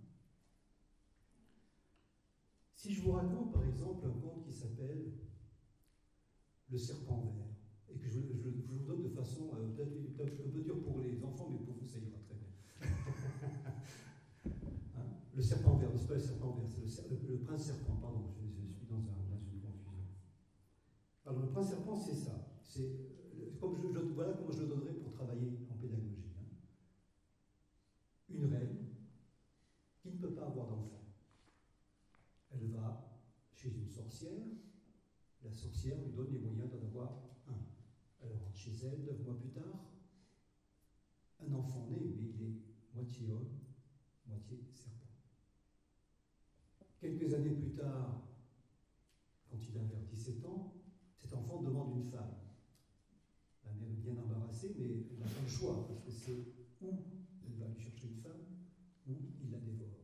Si je vous raconte par exemple un conte qui s'appelle Le serpent vert, et que je, je, je vous donne de façon euh, peut-être peut un peu dure pour les enfants, mais pour vous ça ira très bien. Hein? Le serpent vert, c'est pas le serpent vert, c'est le, le, le prince serpent, pardon, je, je suis dans, un, dans une confusion. Alors le prince serpent, c'est ça. C'est comme je, je, voilà comment je le donnerais pour travailler en pédagogie. Hein. Une reine qui ne peut pas avoir d'enfant. Elle va chez une sorcière, la sorcière lui donne les moyens d'en avoir un. Elle rentre chez elle, neuf mois plus tard, un enfant né, mais il est moitié homme, moitié serpent. Quelques années plus tard, quand il a vers dix-sept ans, cet enfant demande une femme. La mère est bien embarrassée, mais elle n'a pas le choix, parce que c'est où elle va lui chercher une femme, ou il la dévore.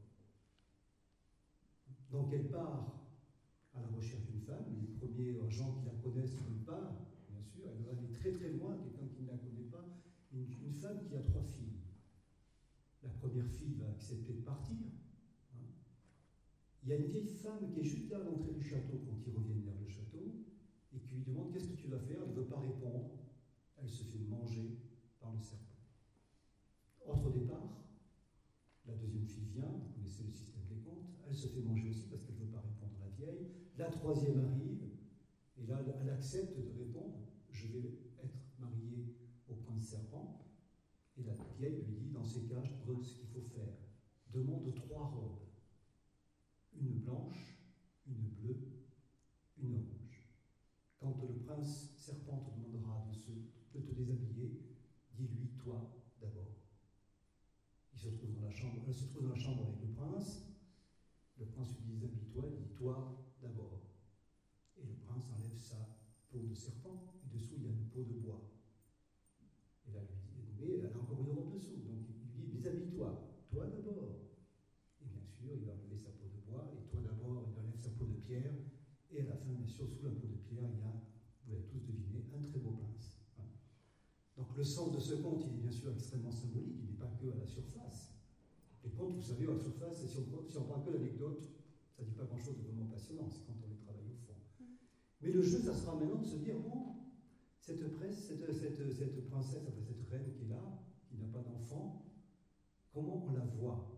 Donc elle part à la recherche d'une femme. Les premiers gens qui la connaissent ne pas, bien sûr, elle va aller très très loin, quelqu'un qui ne la connaît pas, une, une femme qui a trois filles. La première fille va accepter de partir. Hein. Il y a une vieille femme qui est juste là à l'entrée du château quand ils reviennent vers le château, et qui lui demande qu'est-ce que tu vas faire. Elle ne veut pas répondre. Elle se fait manger par le serpent. Autre départ, la deuxième fille vient, vous connaissez le système des contes, elle se fait manger aussi parce qu'elle ne veut pas répondre à la vieille. La troisième arrive, et là, elle accepte de répondre, je vais être mariée au prince serpent. Et la vieille lui dit, dans ces cas, je te donne ce qu'il faut faire. Demande trois robes. Une blanche, une bleue, une rouge. Quand le prince serpent te demandera de, se, de te déshabiller, dis-lui, toi, d'abord. Il se trouve dans la chambre, elle se trouve dans la chambre avec le prince. Le prince lui dit, déshabille-toi, il dit, toi, d'abord. Et le prince enlève sa peau de serpent, et dessous, il y a une peau de bois. Et là, lui dit, mais elle a encore une robe dessous. Donc, il lui dit, déshabille-toi, toi d'abord. Et bien sûr, il va enlever sa peau de bois, et toi d'abord, il enlève sa peau de pierre. Et à la fin, bien sûr, sous la peau de pierre, il y a, vous l'avez tous deviné, un très beau prince. Voilà. Donc, le sens de ce conte, il est bien sûr extrêmement symbolique, il n'est pas que à la surface. Les contes, vous savez, à la surface, si on, si on prend que l'anecdote, ça ne dit pas grand-chose de vraiment passionnant, c'est quand on les travaille au fond. Mais le jeu, ça sera maintenant de se dire, bon, cette, presse, cette, cette, cette princesse, enfin cette reine qui est là, qui n'a pas d'enfant, comment on la voit?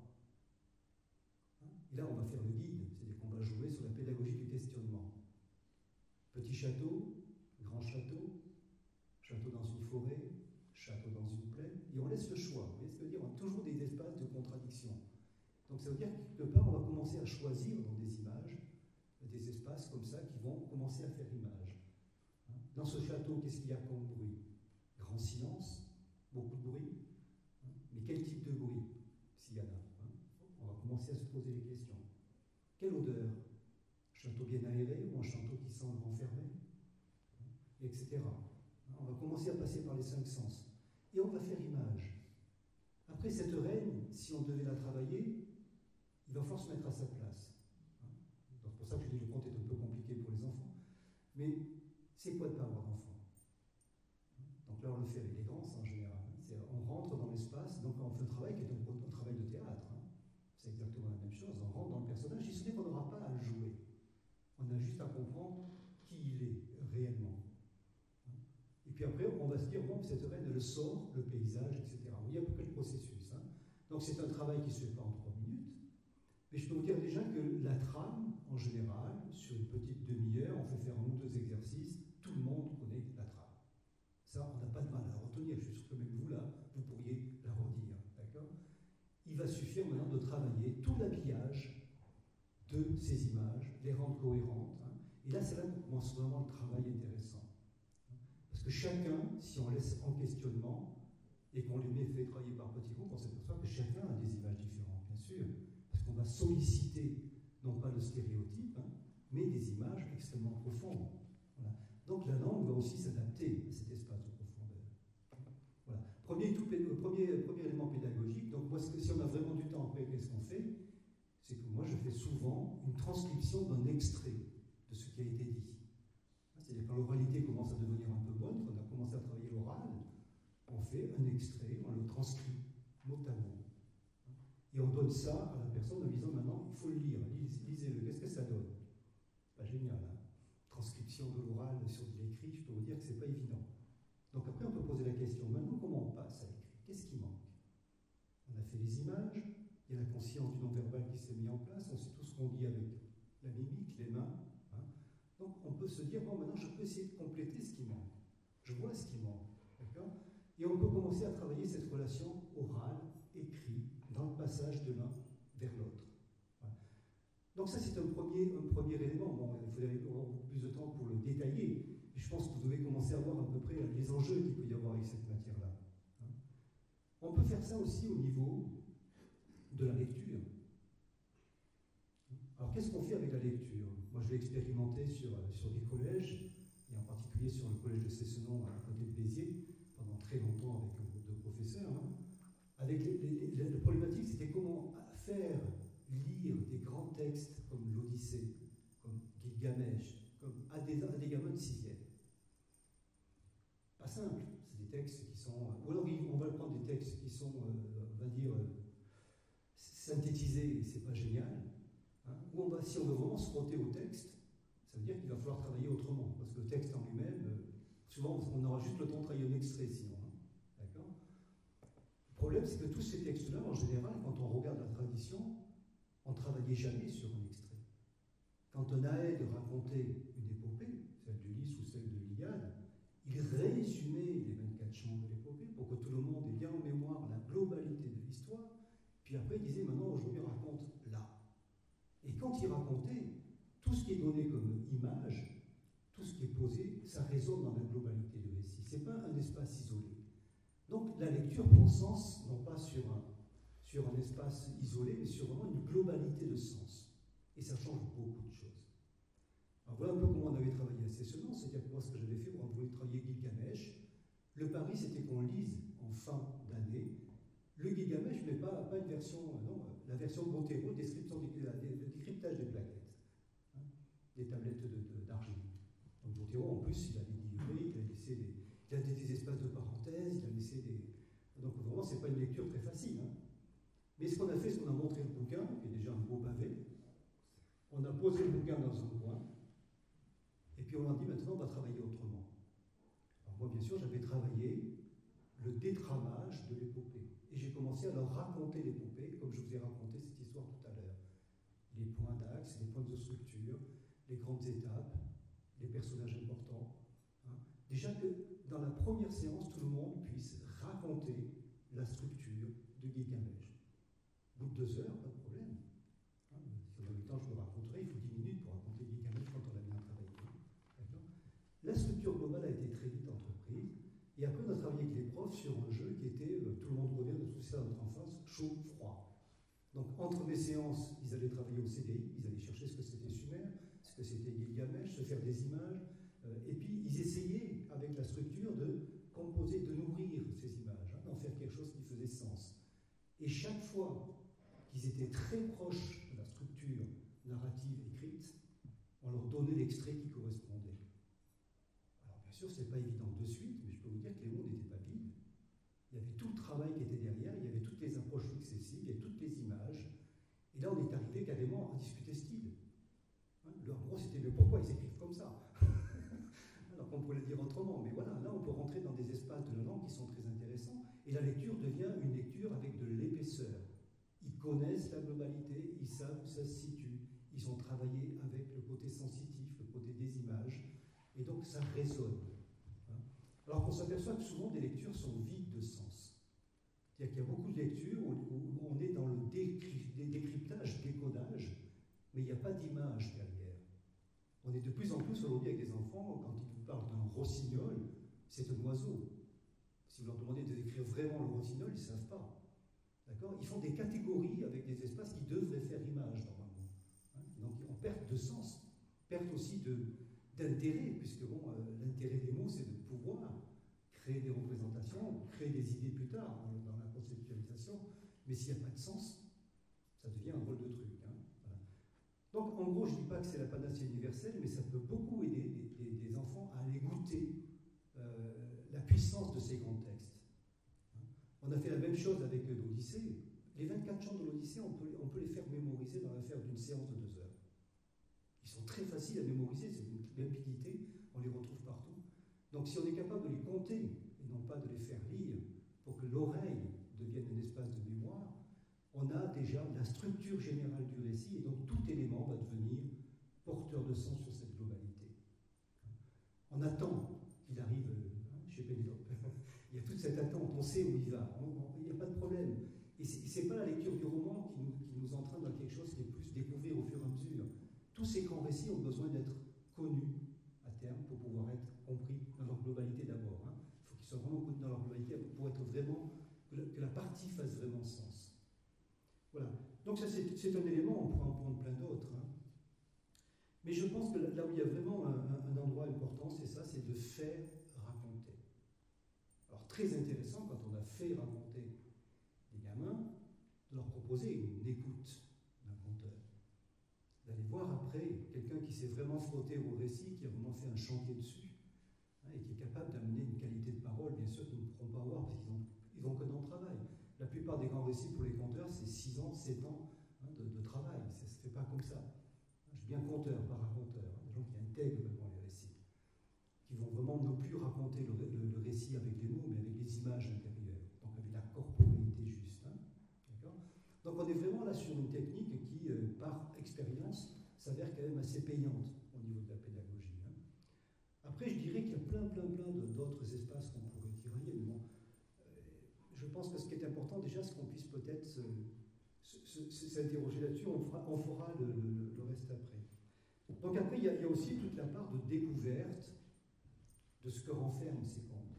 Et là, on va faire le guide, c'est-à-dire qu'on va jouer sur la pédagogie du questionnement. Petit château, grand château, château dans une forêt, château dans une plaine, et on laisse le choix. Vous voyez ce que je veux dire? On a toujours des espaces de contradiction. Donc ça veut dire que quelque part, on va commencer à choisir dans des images des espaces comme ça qui vont commencer à faire image. Hein. Dans ce château, qu'est-ce qu'il y a comme bruit? Grand silence, beaucoup de bruit. Hein. Mais quel type de bruit, s'il y en a? Hein. On va commencer à se poser les questions. Quelle odeur? Un château bien aéré ou un château qui semble renfermé? Hein. Etc. Hein. On va commencer à passer par les cinq sens. Et on va faire image. Après cette reine, si on devait la travailler, il va falloir se mettre à sa place. C'est pour ça que je dis que le conte est un peu compliqué pour les enfants. Mais c'est quoi de ne pas avoir d'enfant? Donc là, on le fait avec les grands, en général. On rentre dans l'espace, donc on fait un travail qui est un, un travail de théâtre. Hein. C'est exactement la même chose. On rentre dans le personnage, et ce n'est qu'on n'aura pas à le jouer. On a juste à comprendre qui il est réellement. Et puis après, on va se dire, bon, cette reine, elle sort, le paysage, et cetera. Vous voyez à peu près le processus. Hein. Donc c'est un travail qui ne se fait pas en trois minutes. Mais je peux vous dire déjà que la trame, en général, sur une petite demi-heure, on fait faire un ou deux exercices, tout le monde connaît la trame. Ça, on n'a pas de mal à la retenir. Je suis sûr que même vous, là, vous pourriez la redire. D'accord? Il va suffire maintenant de travailler tout l'habillage de ces images, les rendre cohérentes. Hein. Et là, c'est là qu'on commence vraiment le travail intéressant. Parce que chacun, si on laisse en questionnement et qu'on les met fait travailler par petits groupes, on s'aperçoit que chacun a des images différentes, bien sûr. Parce qu'on va solliciter, non pas le stéréotype, hein, mais des images extrêmement profondes. Voilà. Donc la langue va aussi s'adapter à cet espace de profondeur. Voilà. Premier, tout, premier, premier élément pédagogique, donc moi, si on a vraiment du temps après, qu'est-ce qu'on fait? C'est que moi, je fais souvent une transcription d'un extrait de ce qui a été dit. C'est-à-dire quand l'oralité commence à devenir un peu bonne, quand on a commencé à travailler l'oral, on fait un extrait, on le transcrit mot à mot. Et on donne ça à la personne en lui disant maintenant, il faut le lire, lisez-le, qu'est-ce que ça donne? Pas génial, hein? Transcription de l'oral sur de l'écrit, je peux vous dire que c'est pas évident. Donc après, on peut poser la question, maintenant, comment on passe à l'écrit? Qu'est-ce qui manque? On a fait les images, il y a la conscience du non-verbal qui s'est mis en place, on sait tout ce qu'on dit avec la mimique, les mains. Hein? Donc on peut se dire, bon, maintenant, je peux essayer de compléter ce qui manque. Je vois ce qui manque, d'accord? Et on peut commencer à travailler cette relation orale, écrit, dans le passage de l'un vers l'autre. Voilà. Donc ça, c'est un premier, un premier élément. Bon, il faudrait avoir beaucoup plus de temps pour le détailler. Mais je pense que vous devez commencer à voir à peu près les enjeux qu'il peut y avoir avec cette matière-là. Hein. On peut faire ça aussi au niveau de la lecture. Alors, qu'est-ce qu'on fait avec la lecture? Moi, je l'ai expérimenté sur, sur des collèges, et en particulier sur le collège de Cessenon à côté de Béziers, pendant très longtemps avec un groupe de professeurs. Hein. Avec les, les, les, la problématique, c'était comment faire lire des grands textes comme l'Odyssée, comme Gilgamesh, comme à des, à des gamins de sixième. Pas simple, c'est des textes qui sont... Ou alors on va prendre des textes qui sont, euh, on va dire, euh, synthétisés, et c'est pas génial. Hein, ou on va, si on veut vraiment se frotter au texte, ça veut dire qu'il va falloir travailler autrement, parce que le texte en lui-même, euh, souvent on aura juste le temps de travailler un extrait sinon. Hein, d'accord ? Le problème, c'est que tous ces textes-là, en général, quand on regarde la tradition, on ne travaillait jamais sur un extrait. Quand un Aède racontait une épopée, celle d'Ulysse ou celle de l'Iliade, il résumait les vingt-quatre chants de l'épopée pour que tout le monde ait bien en mémoire la globalité de l'histoire, puis après il disait maintenant aujourd'hui on raconte là. Et quand il racontait, tout ce qui est donné comme image, tout ce qui est posé, ça résonne dans la globalité du récit. Ce n'est pas un espace isolé. Donc la lecture prend sens, non pas sur un, sur un espace isolé, mais sur vraiment une globalité de sens. Et ça change beaucoup de choses. Alors voilà un peu comment on avait travaillé à Cessenon, c'est-à-dire que moi ce que j'avais fait, on voulait travailler Gilgamesh. Le pari c'était qu'on lise en fin d'année le Gilgamesh, mais pas, pas une version, non, la version de Botero, description du décryptage des plaquettes, hein, des tablettes d'argile. De, Donc Botero, en plus, il avait livré, il a laissé des, il a des espaces de parenthèses, il a laissé des... Donc vraiment, c'est pas une lecture très facile. Hein. Mais ce qu'on a fait, c'est qu'on a montré le bouquin, qui est déjà un beau pavé, on a posé le bouquin dans un coin, et puis on leur dit maintenant, on va travailler autrement. Alors moi, bien sûr, j'avais travaillé le détramage de l'épopée. Et j'ai commencé à leur raconter l'épopée, comme je vous ai raconté cette histoire tout à l'heure. Les points d'axe, les points de structure, les grandes étapes, les personnages importants. Hein. Déjà que dans la première séance, tout le monde puisse raconter la structure de Gilgamesh. Au bout de deux heures, pas de problème. Hein. Si on a le temps, je le raconterai, il faut dix minutes pour raconter Gilgamesh. chaud, froid. Donc entre mes séances, ils allaient travailler au C D I, ils allaient chercher ce que c'était Sumer, ce que c'était Gilgamesh, se faire des images, euh, et puis ils essayaient, avec la structure, de composer, de nourrir ces images, hein, d'en faire quelque chose qui faisait sens. Et chaque fois qu'ils étaient très proches de la structure narrative écrite, on leur donnait l'extrait qui correspondait. Alors bien sûr, ce n'est pas évident de suite, mais je peux vous dire que les mots n'étaient pas vides. Il y avait tout le travail qui était derrière, il y avait toutes les approches successives, il y avait toutes les images. Et là, on est arrivé carrément à discuter style. Hein, en gros, c'était mais pourquoi ils écrivent comme ça? Alors qu'on pourrait le dire autrement. Mais voilà, là, on peut rentrer dans des espaces de la langue qui sont très intéressants. Et la lecture devient une lecture avec de l'épaisseur. Ils connaissent la globalité, ils savent où ça se situe. Ils ont travaillé avec le côté sensitif, le côté des images. Et donc, ça résonne. Alors qu'on s'aperçoit que souvent des lectures sont vides de sens. C'est-à-dire qu'il y a beaucoup de lectures où, où on est dans le décry, décryptage, décodage, mais il n'y a pas d'image derrière. On est de plus en plus aujourd'hui avec des enfants, quand ils vous parlent d'un rossignol, c'est un oiseau. Si vous leur demandez de décrire vraiment le rossignol, ils ne savent pas. D'accord ? Ils font des catégories avec des espaces qui devraient faire image normalement. Hein, donc en perte de sens, perte aussi de, d'intérêt, puisque bon, euh, l'intérêt des mots, c'est de pouvoir créer des représentations, créer des idées plus tard dans, dans la conceptualisation, mais s'il n'y a pas de sens, ça devient un rôle de truc. Hein, voilà. Donc en gros, je ne dis pas que c'est la panacée universelle, mais ça peut beaucoup aider des, des, des enfants à aller goûter euh, la puissance de ces grands textes. Hein. On a fait la même chose avec l'Odyssée. Les vingt-quatre chants de l'Odyssée, on peut, on peut les faire mémoriser dans l'affaire d'une séance de deux heures. Ils sont très faciles à mémoriser, c'est une limpidité, on les retrouve partout. Donc si on est capable de les compter, et non pas de les faire lire, pour que l'oreille devienne un espace de mémoire, on a déjà la structure générale du récit, et donc tout élément va devenir porteur de sens sur cette globalité. On attend qu'il arrive hein, chez Pénélope. Il y a toute cette attente, on sait où il va, on, on, il n'y a pas de problème. Et ce n'est pas la lecture du roman qui nous, qui nous entraîne dans quelque chose qui est plus découvrir au fur et à mesure. Tous ces grands récits ont besoin d'être connus à terme pour pouvoir être compris dans leur globalité d'abord. Hein. Il faut qu'ils soient vraiment connus dans leur globalité pour être vraiment, que la, que la partie fasse vraiment sens. Voilà. Donc ça c'est, c'est un élément, on pourra en prendre plein d'autres. Hein. Mais je pense que là où il y a vraiment un, un, un endroit important, c'est ça, c'est de faire raconter. Alors très intéressant quand on a fait raconter des gamins, de leur proposer une écoute d'un conteur. D'aller voir après quelqu'un qui s'est vraiment frotté au récit, qui a vraiment fait un chantier dessus, hein, et qui est capable d'amener une qualité de parole, bien sûr, qu'ils ne pourront pas avoir parce qu'ils n'ont ils ont que dans le travail. La plupart des grands récits pour les conteurs, c'est six ans, sept ans hein, de, de travail. Ça ne se fait pas comme ça. Je dis bien conteur, pas raconteur. Hein, des gens qui intègrent vraiment les récits, qui vont vraiment ne plus raconter le, le, le récit avec les mots, mais avec les images intérieures, donc avec la corporalité juste. Hein, d'accord ? Donc on est vraiment là sur une technique qui, euh, par expérience, s'avère quand même assez payante au niveau de la pédagogie. Hein. Après, je dirais qu'il y a plein, plein, plein de, d'autres espaces qu'on pourrait tirailler, mais bon, euh, je pense que ce qui est important déjà, c'est qu'on puisse peut-être se, se, se, s'interroger là-dessus, on fera, on fera le, le, le reste après. Donc après, il y, a, il y a aussi toute la part de découverte de ce que renferment ces contes.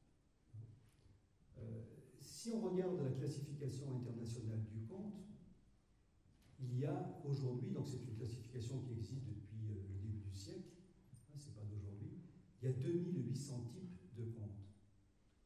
Euh, si on regarde la classification internationale du conte, il y a aujourd'hui, donc c'est une classification qui existe depuis euh, le début du siècle, hein, c'est pas d'aujourd'hui, il y a deux mille huit cents types de contes. D'accord ?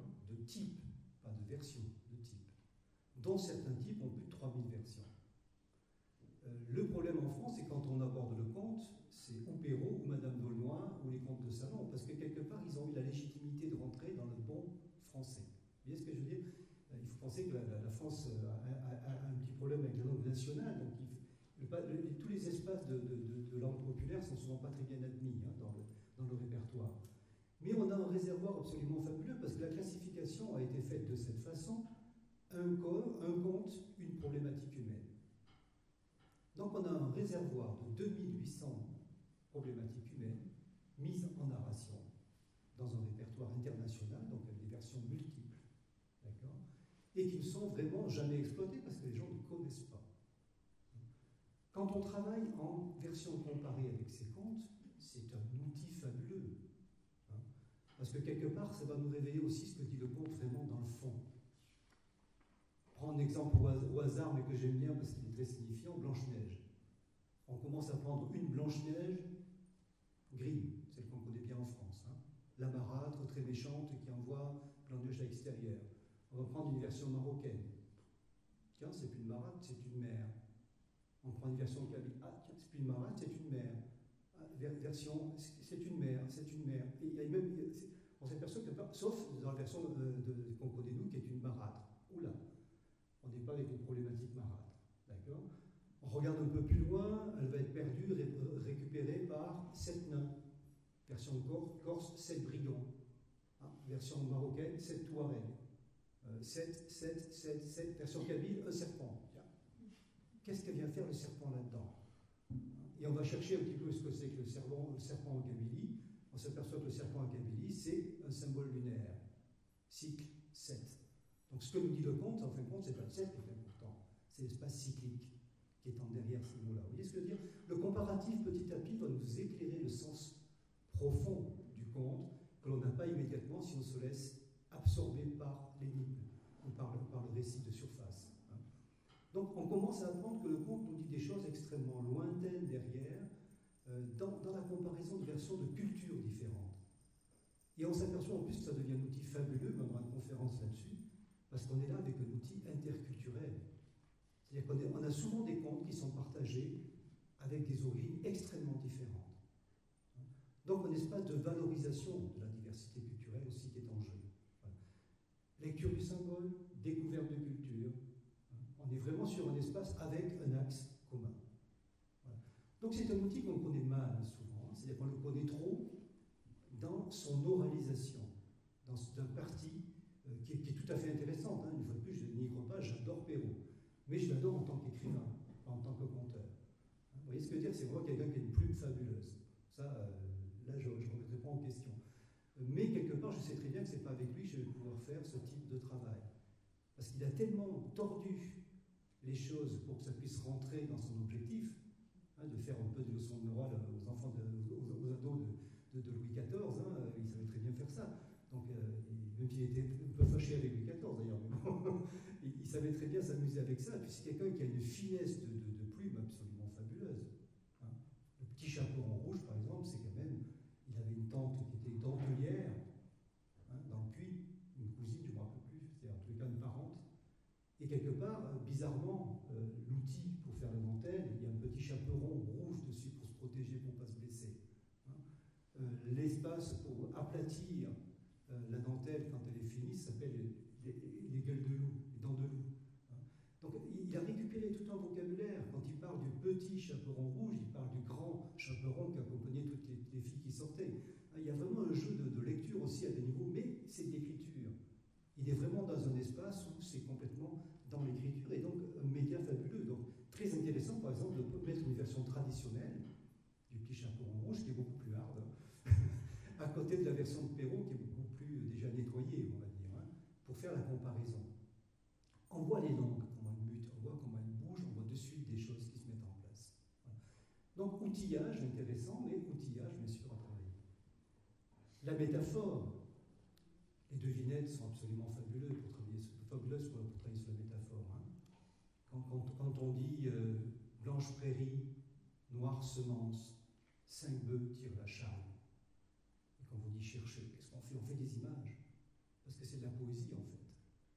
De types, pas de versions, de types. Dont certains types ont plus de trois mille versions. Euh, le problème en France, c'est quand on aborde le conte, c'est ou Perrault, ou Madame d'Aulnoy, ou les contes de salon, parce que quelque part, ils ont eu la légitimité de rentrer dans le bon français. Vous voyez ce que je veux dire ? Il faut penser que la, la, la France a, a, a un petit problème avec la langue nationale, donc il, le, le, tous les espaces de, de, de, de langue populaire sont souvent pas très bien admis hein, dans, le, dans le répertoire. Mais on a un réservoir absolument fabuleux parce que la classification a été faite de cette façon, un corps, un conte, une problématique humaine. Donc on a un réservoir de deux mille huit cents problématiques humaines mises en narration dans un répertoire international, donc avec des versions multiples, d'accord, et qui ne sont vraiment jamais exploitées parce que les gens ne connaissent pas. Quand on travaille en version comparée avec ces contes, c'est un outil fabuleux. Hein, parce que quelque part, ça va nous réveiller aussi ce que dit le conte vraiment dans le fond. Prendre exemple au hasard, mais que j'aime bien parce qu'il est très signifiant, Blanche-Neige. On commence à prendre une Blanche-Neige grise, celle qu'on connaît bien en France, hein, la marâtre, très méchante, qui envoie plein de neige à l'extérieur. On va prendre une version marocaine. Tiens, c'est plus une marâtre, c'est une mère. On prend une version kabyle. Ah, tiens, c'est plus une marâtre, c'est une mère. Ah, version, c'est une mère, c'est une mère. Et il y a même, on s'aperçoit que, sauf dans la version qu'on connaît nous, qui est une marâtre. Oula, on n'est pas avec les problématiques marâtres. D'accord? On regarde un peu plus loin, elle va être perdue, ré, récupérée par sept nains. Version corse, sept brigands. Hein, version marocaine, sept touaregs. Euh, sept, sept, sept, sept. Version kabyle, un serpent. Qu'est-ce que vient faire le serpent là-dedans? Et on va chercher un petit peu ce que c'est que le serpent, le serpent en Kabylie. On s'aperçoit que le serpent en Kabylie, c'est un symbole lunaire. Cycle sept. Donc ce que nous dit le conte, en fin de compte, c'est pas le sept qui est important, c'est l'espace cyclique qui est en derrière ces mots-là. Vous voyez ce que je veux dire? Le comparatif, petit à petit, va nous éclairer le sens profond du conte que l'on n'a pas immédiatement si on se laisse absorber par l'énigme ou par le, par le récit de surface. Hein. Donc on commence à apprendre que le conte nous dit des choses extrêmement lointaines derrière, euh, dans, dans la comparaison de versions de cultures différentes. Et on s'aperçoit en plus que ça devient un outil fabuleux, on aura une conférence là-dessus, parce qu'on est là avec un outil interculturel. C'est-à-dire qu'on on a souvent des contes qui sont partagés avec des origines extrêmement différentes. Donc un espace de valorisation de la diversité culturelle aussi qui est en jeu. Voilà. Lecture du symbole, découverte de culture. On est vraiment sur un espace avec un axe commun. Voilà. Donc c'est un outil qu'on connaît mal souvent, c'est-à-dire qu'on le connaît trop dans son oralisation, dans un parti euh, qui, est, qui est tout à fait intéressante. Hein. Une fois de plus, je n'y crois pas, j'adore Perrault. Mais je l'adore en tant qu'écrivain, pas en tant que conteur. Vous voyez ce que je veux dire? C'est vraiment quelqu'un qui a une plume fabuleuse. Ça, euh, là, je ne remettrai pas en question. Mais quelque part, je sais très bien que ce n'est pas avec lui que je vais pouvoir faire ce type de travail. Parce qu'il a tellement tordu les choses pour que ça puisse rentrer dans son objectif, hein, de faire un peu de leçons de morale aux enfants, de, aux, aux ados de, de, de Louis quatorze, hein, il savait très bien faire ça. Donc, euh, même s'il était un peu fâché avec Louis quatorze d'ailleurs, mais bon, il, il savait très bien s'amuser avec ça. Et puis c'est quelqu'un qui a une finesse de, de, de plume absolument fabuleuse. Hein. Le petit chapeau en rouge, par exemple, c'est quand même, il avait une tante qui était dentelière, hein, dans le Puy, une cousine, je ne me rappelle plus, c'est en tous les cas une parente. Et quelque part, euh, bizarrement, euh, l'outil pour faire la dentelle, il y a un petit chaperon rouge dessus pour se protéger, pour ne pas se blesser. Hein. Euh, l'espace pour aplatir euh, la dentelle quand elle est finie s'appelle les, les, les gueules de loup, les dents de loup. Hein. Donc il a récupéré tout un vocabulaire. Quand il parle du petit chaperon rouge, il parle du grand chaperon qui accompagnait toutes les, les filles qui sortaient. Hein, il y a vraiment un jeu de, de lecture aussi à des niveaux, mais c'est de l'écriture. Il est vraiment dans un espace où c'est complètement dans l'écriture et donc un média fabuleux. Donc très intéressant, par exemple, de mettre une version traditionnelle du petit chaperon rouge qui est beaucoup plus hard, hein, à côté de la version de Perrault qui est beaucoup plus euh, déjà nettoyée, on va dire, hein, pour faire la comparaison. On voit les langues, comment elles mutent, on voit comment elles bougent, on voit de suite des choses qui se mettent en place. Voilà. Donc outillage intéressant, mais outillage bien sûr à travailler. La métaphore. Les devinettes sont absolument fabuleuses pour travailler sur, fabuleuses pour, pour travailler sur la métaphore. Hein. Quand, quand, quand on dit euh, blanche prairie, noire semence, cinq bœufs tirent la charge, et qu'on vous dit chercher, qu'est-ce qu'on fait? On fait des images, parce que c'est de la poésie en fait.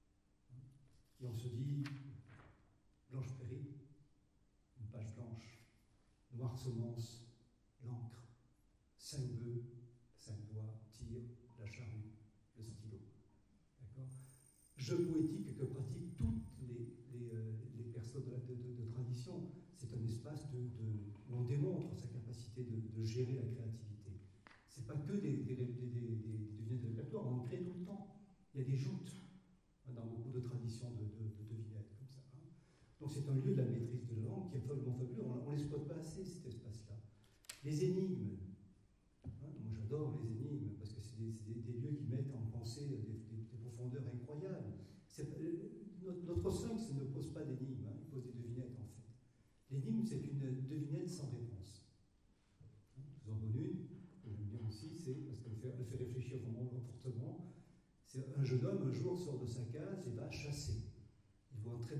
Et on se dit blanche prairie, une page blanche, noire semence, l'encre, cinq bœufs, cinq doigts tirent la charrue. Le stylo. D'accord? Jeu poétique que pratiquent toutes les, les, euh, les personnes de, de, de, de tradition. C'est un espace de, de, où on démontre sa capacité de, de gérer la créativité. Ce n'est pas que des, des, des, des, des, des devinettes de répertoire, on en crée tout le temps. Il y a des joutes hein, dans beaucoup de traditions de, de, de devinettes comme ça. Hein. Donc c'est un lieu de la maîtrise de la langue qui est follement fabuleux. On ne l'exploite pas assez, cet espace-là. Les énigmes. Hein, moi j'adore les énigmes parce que c'est des, des, des lieux qui mettent en pensée des, des, des profondeurs incroyables. Euh, notre, notre sphinx ne pose pas d'énigmes, hein, il pose des devinettes en fait. L'énigme, c'est une devinette sans réponse. Hein, je vous en donne une, que j'aime bien aussi, c'est parce qu'elle fait, elle fait réfléchir vraiment fortement. C'est un jeune homme, un jour, sort de sa case et va chasser. Il voit un très bel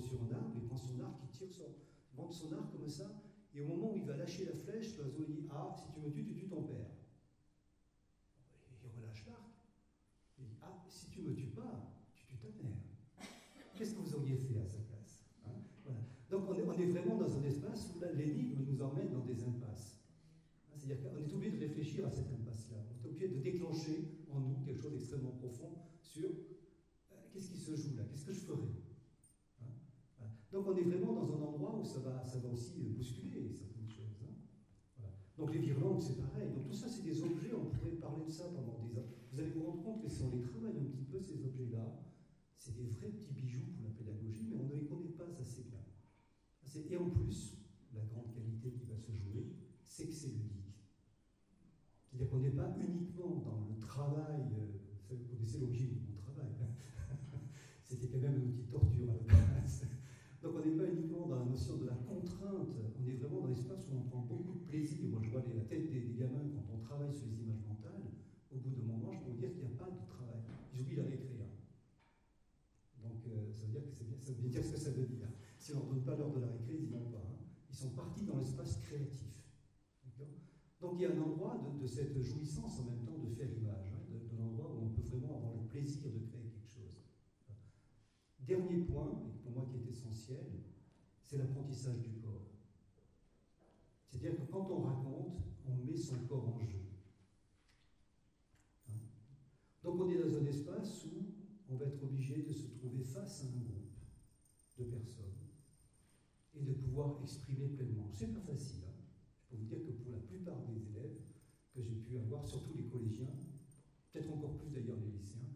sur un arbre, il prend son arc, il tire son, il monte son arc comme ça, et au moment où il va lâcher la flèche, l'oiseau dit « Ah, si tu me tues, tu tues ton père. » Il relâche l'arc. Il dit « Ah, si tu me tues pas, tu tues ta mère. » Qu'est-ce que vous auriez fait à sa place, hein? Voilà. Donc on est, on est vraiment dans un espace où là, l'énigme nous emmène dans des impasses. C'est-à-dire qu'on est obligé de réfléchir à cette impasse-là. On est obligé de déclencher en nous quelque chose d'extrêmement profond sur euh, qu'est-ce qui se joue là, qu'est-ce que je ferais, hein? Voilà. Donc on est vraiment dans un endroit où ça va, ça va aussi bousculer certaines choses, hein? Voilà. Donc les virlangues, c'est pareil. Donc tout ça, c'est des objets, on pourrait parler de ça pendant des heures. Vous allez vous rendre compte que si on les travaille un petit peu, ces objets-là, c'est des vrais petits bijoux pour la pédagogie, mais on ne les connaît pas assez bien. Et en plus, la grande qualité qui va se jouer, c'est que c'est ludique. C'est-à-dire qu'on n'est pas uniquement dans le travail, euh, vous connaissez l'origine de mon travail, hein. C'était quand même un outil de torture à la base. Donc on n'est pas uniquement dans la notion de la contrainte, on est vraiment dans l'espace où on prend beaucoup de plaisir. Moi je vois la tête des, des gamins quand on travaille sur les images mentales, au bout d'un moment je peux vous dire qu'il n'y a pas de travail. Ils oublient la récré. Hein. Donc euh, ça veut dire que c'est bien, ça veut dire ce que ça veut dire. Si on ne donne pas l'heure de la récré, ils n'y vont pas. Hein. Ils sont partis dans l'espace créatif. D'accord ? Donc il y a un endroit de, de cette jouissance en même temps de faire image, hein, de, de l'endroit où on peut vraiment avoir le plaisir de créer quelque chose. Dernier point, et pour moi qui est essentiel, c'est l'apprentissage du corps. C'est-à-dire que quand on raconte, on met son corps en jeu. Hein? Donc on est dans un espace où on va être obligé de se trouver face à un groupe de personnes et de pouvoir exprimer pleinement. C'est pas facile, hein. Je peux vous dire que pour la plupart des élèves que j'ai pu avoir, surtout les collégiens, peut-être encore plus d'ailleurs les lycéens,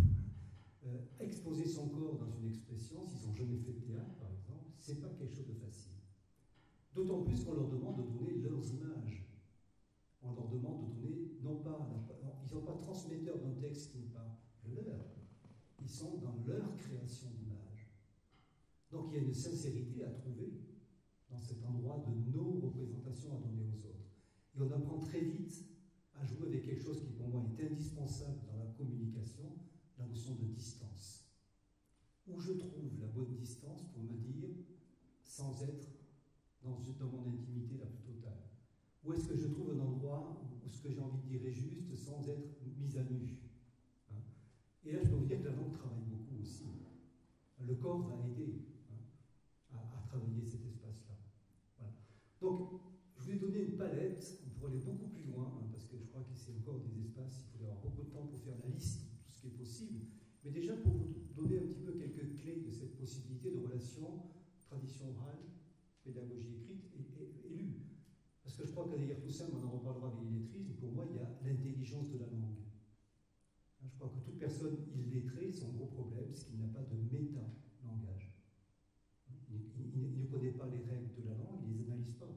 euh, exposer son corps dans une expression, s'ils n'ont jamais fait de théâtre par exemple, c'est pas quelque chose de facile. D'autant plus qu'on leur demande de donner leurs images. On leur demande de donner, non pas, ils ne sont pas transmetteurs d'un texte qui n'est pas le leur, ils sont dans leur création d'images. Donc il y a une sincérité à trouver dans cet endroit de nos représentations à donner aux autres. Et on apprend très vite à jouer avec quelque chose qui pour moi est indispensable dans la communication, la notion de distance. Où je trouve la bonne distance pour me dire, sans être dans, dans mon intimité la plus totale. Où est-ce que je trouve un endroit où ce que j'ai envie de dire est juste sans être mis à nu, hein? Et là je peux vous dire que la langue travaille beaucoup aussi. Le corps va aider, hein, à, à travailler cet espace-là. Voilà. Donc, je vous ai donné une palette, on pourrait aller beaucoup plus loin, hein, parce que je crois que c'est encore des espaces, il faudrait avoir beaucoup de temps pour faire la liste de tout ce qui est possible, mais déjà pour vous donner un petit peu quelques clés de cette possibilité de relation tradition orale, pédagogie écrite et, et, et lue. Parce que je crois que derrière tout ça, on en reparlera avec l'illettrisme, pour moi il y a l'intelligence de la langue. Hein, je crois que toute personne illettrée, son gros problème, c'est qu'il n'a pas de méta-langage. Il, il, il ne connaît pas les règles de la langue, il ne les analyse pas.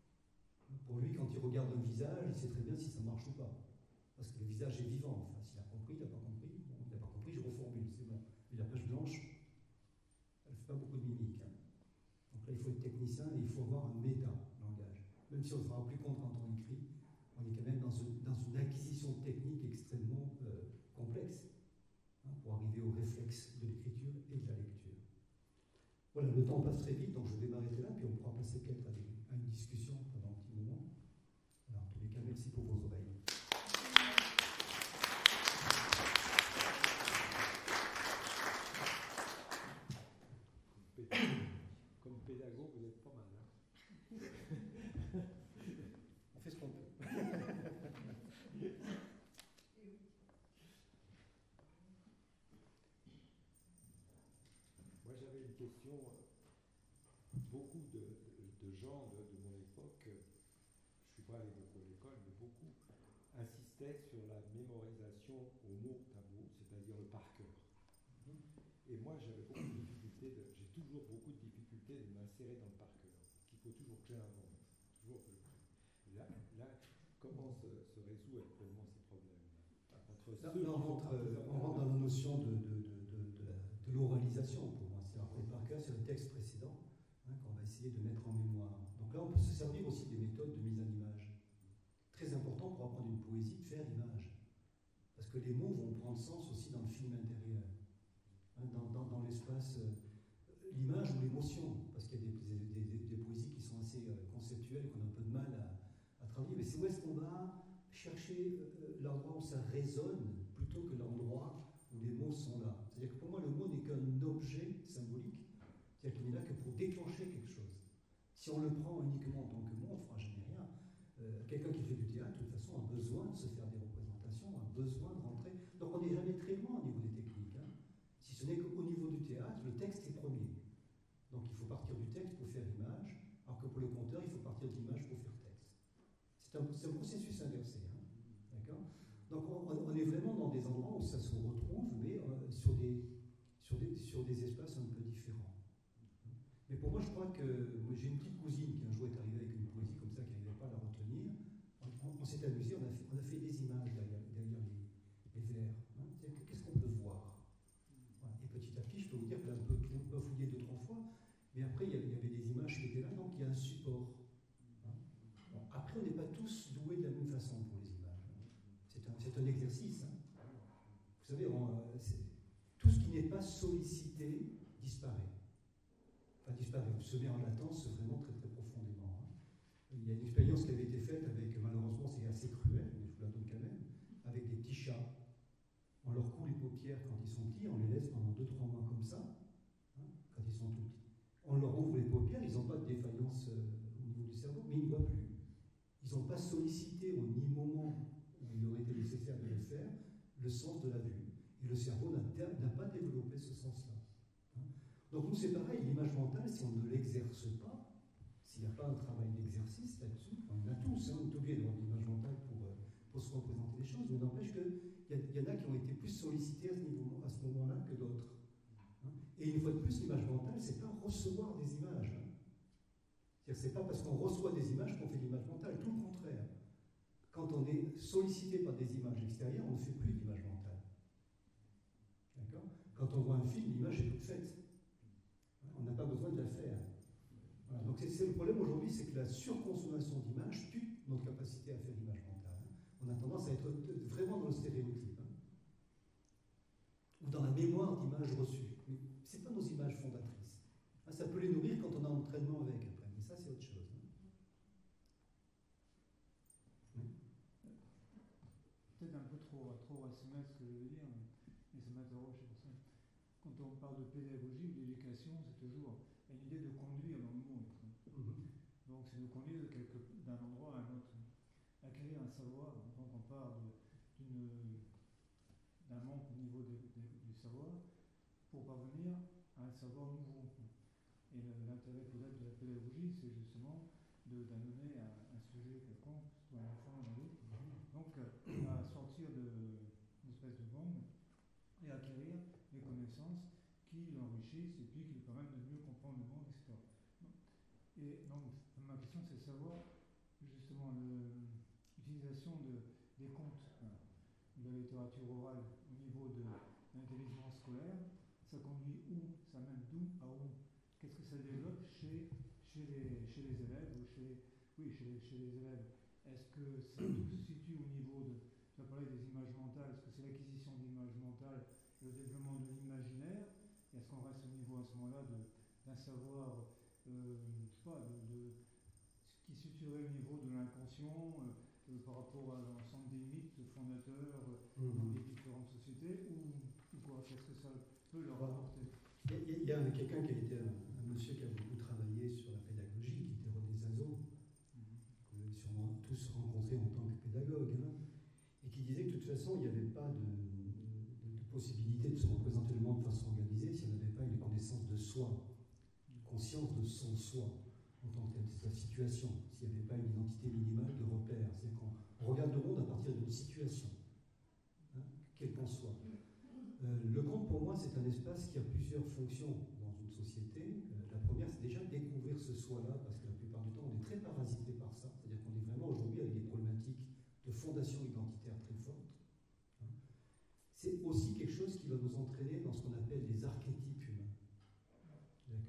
Pour lui, quand il regarde un visage, il sait très bien si ça marche ou pas. Parce que le visage est vivant. Enfin, s'il a compris, il n'a pas compris. Bon, il n'a pas compris, je reformule, c'est bon. Mais la page blanche, elle ne fait pas beaucoup de mimique. Hein. Donc là, il faut être technicien et il faut avoir un méta-langage. Même si on ne se rend plus compte quand on écrit, on est quand même dans une, dans une acquisition technique extrêmement euh, complexe, hein, pour arriver au réflexe de l'écriture et de la lecture. Voilà, le temps passe très vite, donc je vais m'arrêter là, puis on pourra passer peut-être à, à une discussion pendant un petit moment. Alors, en tous les cas, merci pour vos oreilles. Comme pédagogue, vous êtes pas mal, hein. On fait ce qu'on peut. Moi, j'avais une question. Beaucoup de, de, de gens de, de mon époque, je ne suis pas allé beaucoup à l'école, mais beaucoup insistaient sur la mémorisation au mot tabou, c'est-à-dire le par cœur. Et moi, j'avais beaucoup de difficultés, de, j'ai toujours beaucoup de difficultés de m'insérer dans le par cœur, qu'il faut toujours que j'invente, toujours que je... Là, là, comment se, se résout actuellement ces problèmes? Entre là, là, on, rentre, on rentre dans la notion de, de, de, de, de, de l'oralisation, pour moi. C'est le par cœur, c'est le texte précédent, hein, qu'on va essayer de mettre en mémoire. Donc là, on peut se servir aussi des méthodes de mise en image. Très important pour apprendre une poésie, de faire image. Parce que les mots vont prendre sens aussi dans le film intérieur. Hein, dans, dans, dans l'espace, euh, l'image où les mots virtuel qu'on a un peu de mal à, à travailler, mais c'est où est-ce qu'on va chercher euh, l'endroit où ça résonne plutôt que l'endroit où les mots sont là. C'est-à-dire que pour moi, le mot n'est qu'un objet symbolique, c'est-à-dire qu'il n'est là que pour déclencher quelque chose. Si on le prend uniquement en tant que mot, on ne fera jamais rien. Euh, quelqu'un qui fait du théâtre, de toute façon, a besoin de se faire des représentations, a besoin de rentrer. Donc on n'est jamais très loin au niveau des techniques. Hein. Si ce n'est qu'au niveau du théâtre, le texte est premier. Donc il faut partir du texte pour faire image, alors que pour le conteur, il faut partir de l'image pour faire texte. C'est un, c'est un processus inversé. Hein. D'accord ? Donc on, on est vraiment dans des endroits où ça se retrouve, mais euh, sur, des, sur, des, sur des espaces un peu différents. Mais pour moi, je crois que j'ai une petite cousine qui un jour est arrivée avec une poésie comme ça, qui n'arrivait pas à la retenir. On, on, on s'est amusé, on a fait, on a fait des images derrière, derrière les, les vers. Hein. Qu'est-ce qu'on peut voir? Voilà. Et petit à petit, je peux vous dire qu'elle a un peu tout bafouillé deux, trois fois, mais après, il y avait des images qui étaient là, donc il y a un support. Hein. Bon, après, on n'est pas tous doués de la même façon pour les images. C'est un, c'est un exercice. Hein. Vous savez, on, tout ce qui n'est pas sollicité disparaît. Enfin, disparaît, ou se met en latence vraiment très très profondément. Hein. Il y a une expérience qui avait été faite avec, malheureusement c'est assez cruel, mais je vous la donne quand même, avec des petits chats. On leur coud les paupières quand ils sont petits, on les laisse pendant deux trois mois comme ça, hein, quand ils sont tout petits. On leur ouvre les paupières, ils n'ont pas de défaillance euh, au niveau du cerveau, mais ils ne voient plus. Ils n'ont pas sollicité au ni moment où il aurait été nécessaire de le faire, le sens de la vue. Et le cerveau n'a, n'a pas développé ce sens-là. Donc nous c'est pareil, l'image mentale, si on ne l'exerce pas, s'il n'y a pas un travail d'exercice là-dessus, on a tous, hein, on est obligé d'avoir l'image mentale pour, euh, pour se représenter les choses, mais n'empêche qu'il y, y en a qui ont été plus sollicités à ce, niveau, à ce moment-là que d'autres. Hein. Et une fois de plus, l'image mentale, c'est pas recevoir des images. Hein. C'est-à-dire c'est pas parce qu'on reçoit des images qu'on fait de l'image mentale, tout le contraire. Quand on est sollicité par des images extérieures, on ne fait plus d'image mentale. D'accord ? Quand on voit un film, l'image est toute faite. On n'a pas besoin de la faire. Voilà. Donc c'est, c'est le problème aujourd'hui, c'est que la surconsommation d'images tue notre capacité à faire l'image mentale. Hein. On a tendance à être vraiment dans le stéréotype. Hein. Ou dans la mémoire d'images reçues. Mais ce n'est pas nos images fondatrices. Hein, ça peut les nourrir quand on a un entraînement avec après, mais ça c'est autre chose. Hein. Oui. Peut-être un peu trop, trop rationnel ce que je veux dire, mais, mais ça m'interroge sur ça. Quand on parle de pédagogie, d'éducation, c'est toujours une idée de conduire dans le monde. Mm-hmm. Donc c'est de conduire quelque, d'un endroit à un autre. Acquérir un savoir, donc on parle d'une, d'un manque au niveau de, de, du savoir, pour parvenir à un savoir nouveau. Et l'intérêt peut-être de la pédagogie, c'est justement de, d'amener à un sujet quelconque, soit un enfant ou un adulte, donc à sortir d'une espèce de bombe et acquérir des connaissances qui l'enrichissent et puis qui lui permettent de mieux comprendre le monde, et cetera. Et donc, ma question, c'est de savoir justement le, l'utilisation de, des contes, hein, de la littérature orale au niveau de l'intelligence scolaire. Ça conduit où? Ça mène d'où à où? Qu'est-ce que ça développe chez, chez, les, chez les élèves ou chez, oui, chez les, chez les élèves? Est-ce que ça, tout se situe au niveau de, tu as parlé des images mentales, est-ce que c'est l'acquisition d'images mentales, le développement de l'imaginaire? Est-ce qu'on reste au niveau à ce moment-là de, d'un savoir, euh, je sais pas, de, de, qui se situerait au niveau de l'inconscient euh, par rapport à l'ensemble des mythes fondateurs euh, mmh. dans les différentes sociétés, ou, ou quoi? Qu'est-ce que ça peut leur apporter? Il y, y a quelqu'un qui a été un, un monsieur qui a beaucoup travaillé sur la pédagogie, qui était René Zazot, mmh. que vous avez sûrement tous rencontré en tant que pédagogue, hein, et qui disait que de toute façon, il n'y avait pas de, de, de possibilité de se représenter le monde de façon organisée si on n'avait pas une connaissance de soi, une conscience de son soi, en tant que telle, de sa situation, s'il n'y avait pas une identité minimale de repère. C'est-à-dire qu'on regarde le monde à partir d'une situation, hein, quelle qu'en soit. Euh, le conte, pour moi, c'est un espace qui a plusieurs fonctions dans une société. Euh, la première, c'est déjà découvrir ce soi-là, parce que la plupart du temps, on est très parasité par ça. C'est-à-dire qu'on est vraiment aujourd'hui avec des problématiques de fondation identitaire très fortes. Hein. C'est aussi quelque chose qui va nous entraîner dans ce qu'on appelle les archétypes humains. D'accord ?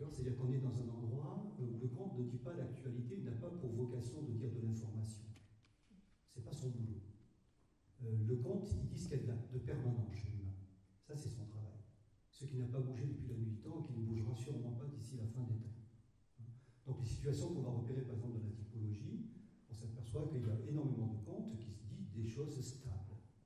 C'est-à-dire qu'on est dans un endroit où le conte ne dit pas l'actualité, il n'a pas pour vocation de dire de l'information. Ce n'est pas son boulot. Euh, le conte, il dit ce qu'il y a de, de permanent chez l'humain. Ça, c'est son travail. Ce qui n'a pas bougé depuis la nuit du temps et qui ne bougera sûrement pas d'ici la fin des temps. Donc les situations qu'on va repérer par exemple dans la typologie, on s'aperçoit qu'il y a énormément de comptes qui se disent des choses stables.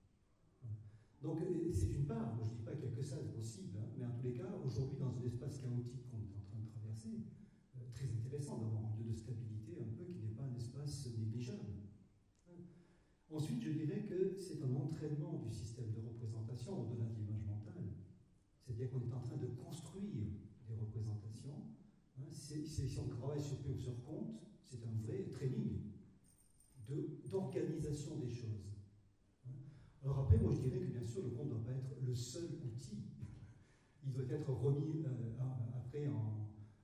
Donc c'est une part, moi je ne dis pas qu'il n'y a que ça, c'est possible, hein, mais en tous les cas, aujourd'hui dans un espace chaotique qu'on est en train de traverser, euh, très intéressant d'avoir un lieu de stabilité un peu qui n'est pas un espace négligeable. Hein. Ensuite, je dirais que c'est un entraînement du système de représentation au-delà de l'image mentale. C'est-à-dire qu'on est en train de construire des représentations. Hein. C'est, c'est, si on travaille sur P ou sur compte, c'est un vrai training de, d'organisation des choses. Alors après, moi je dirais que bien sûr le compte ne doit pas être le seul outil. Il doit être remis euh, après en,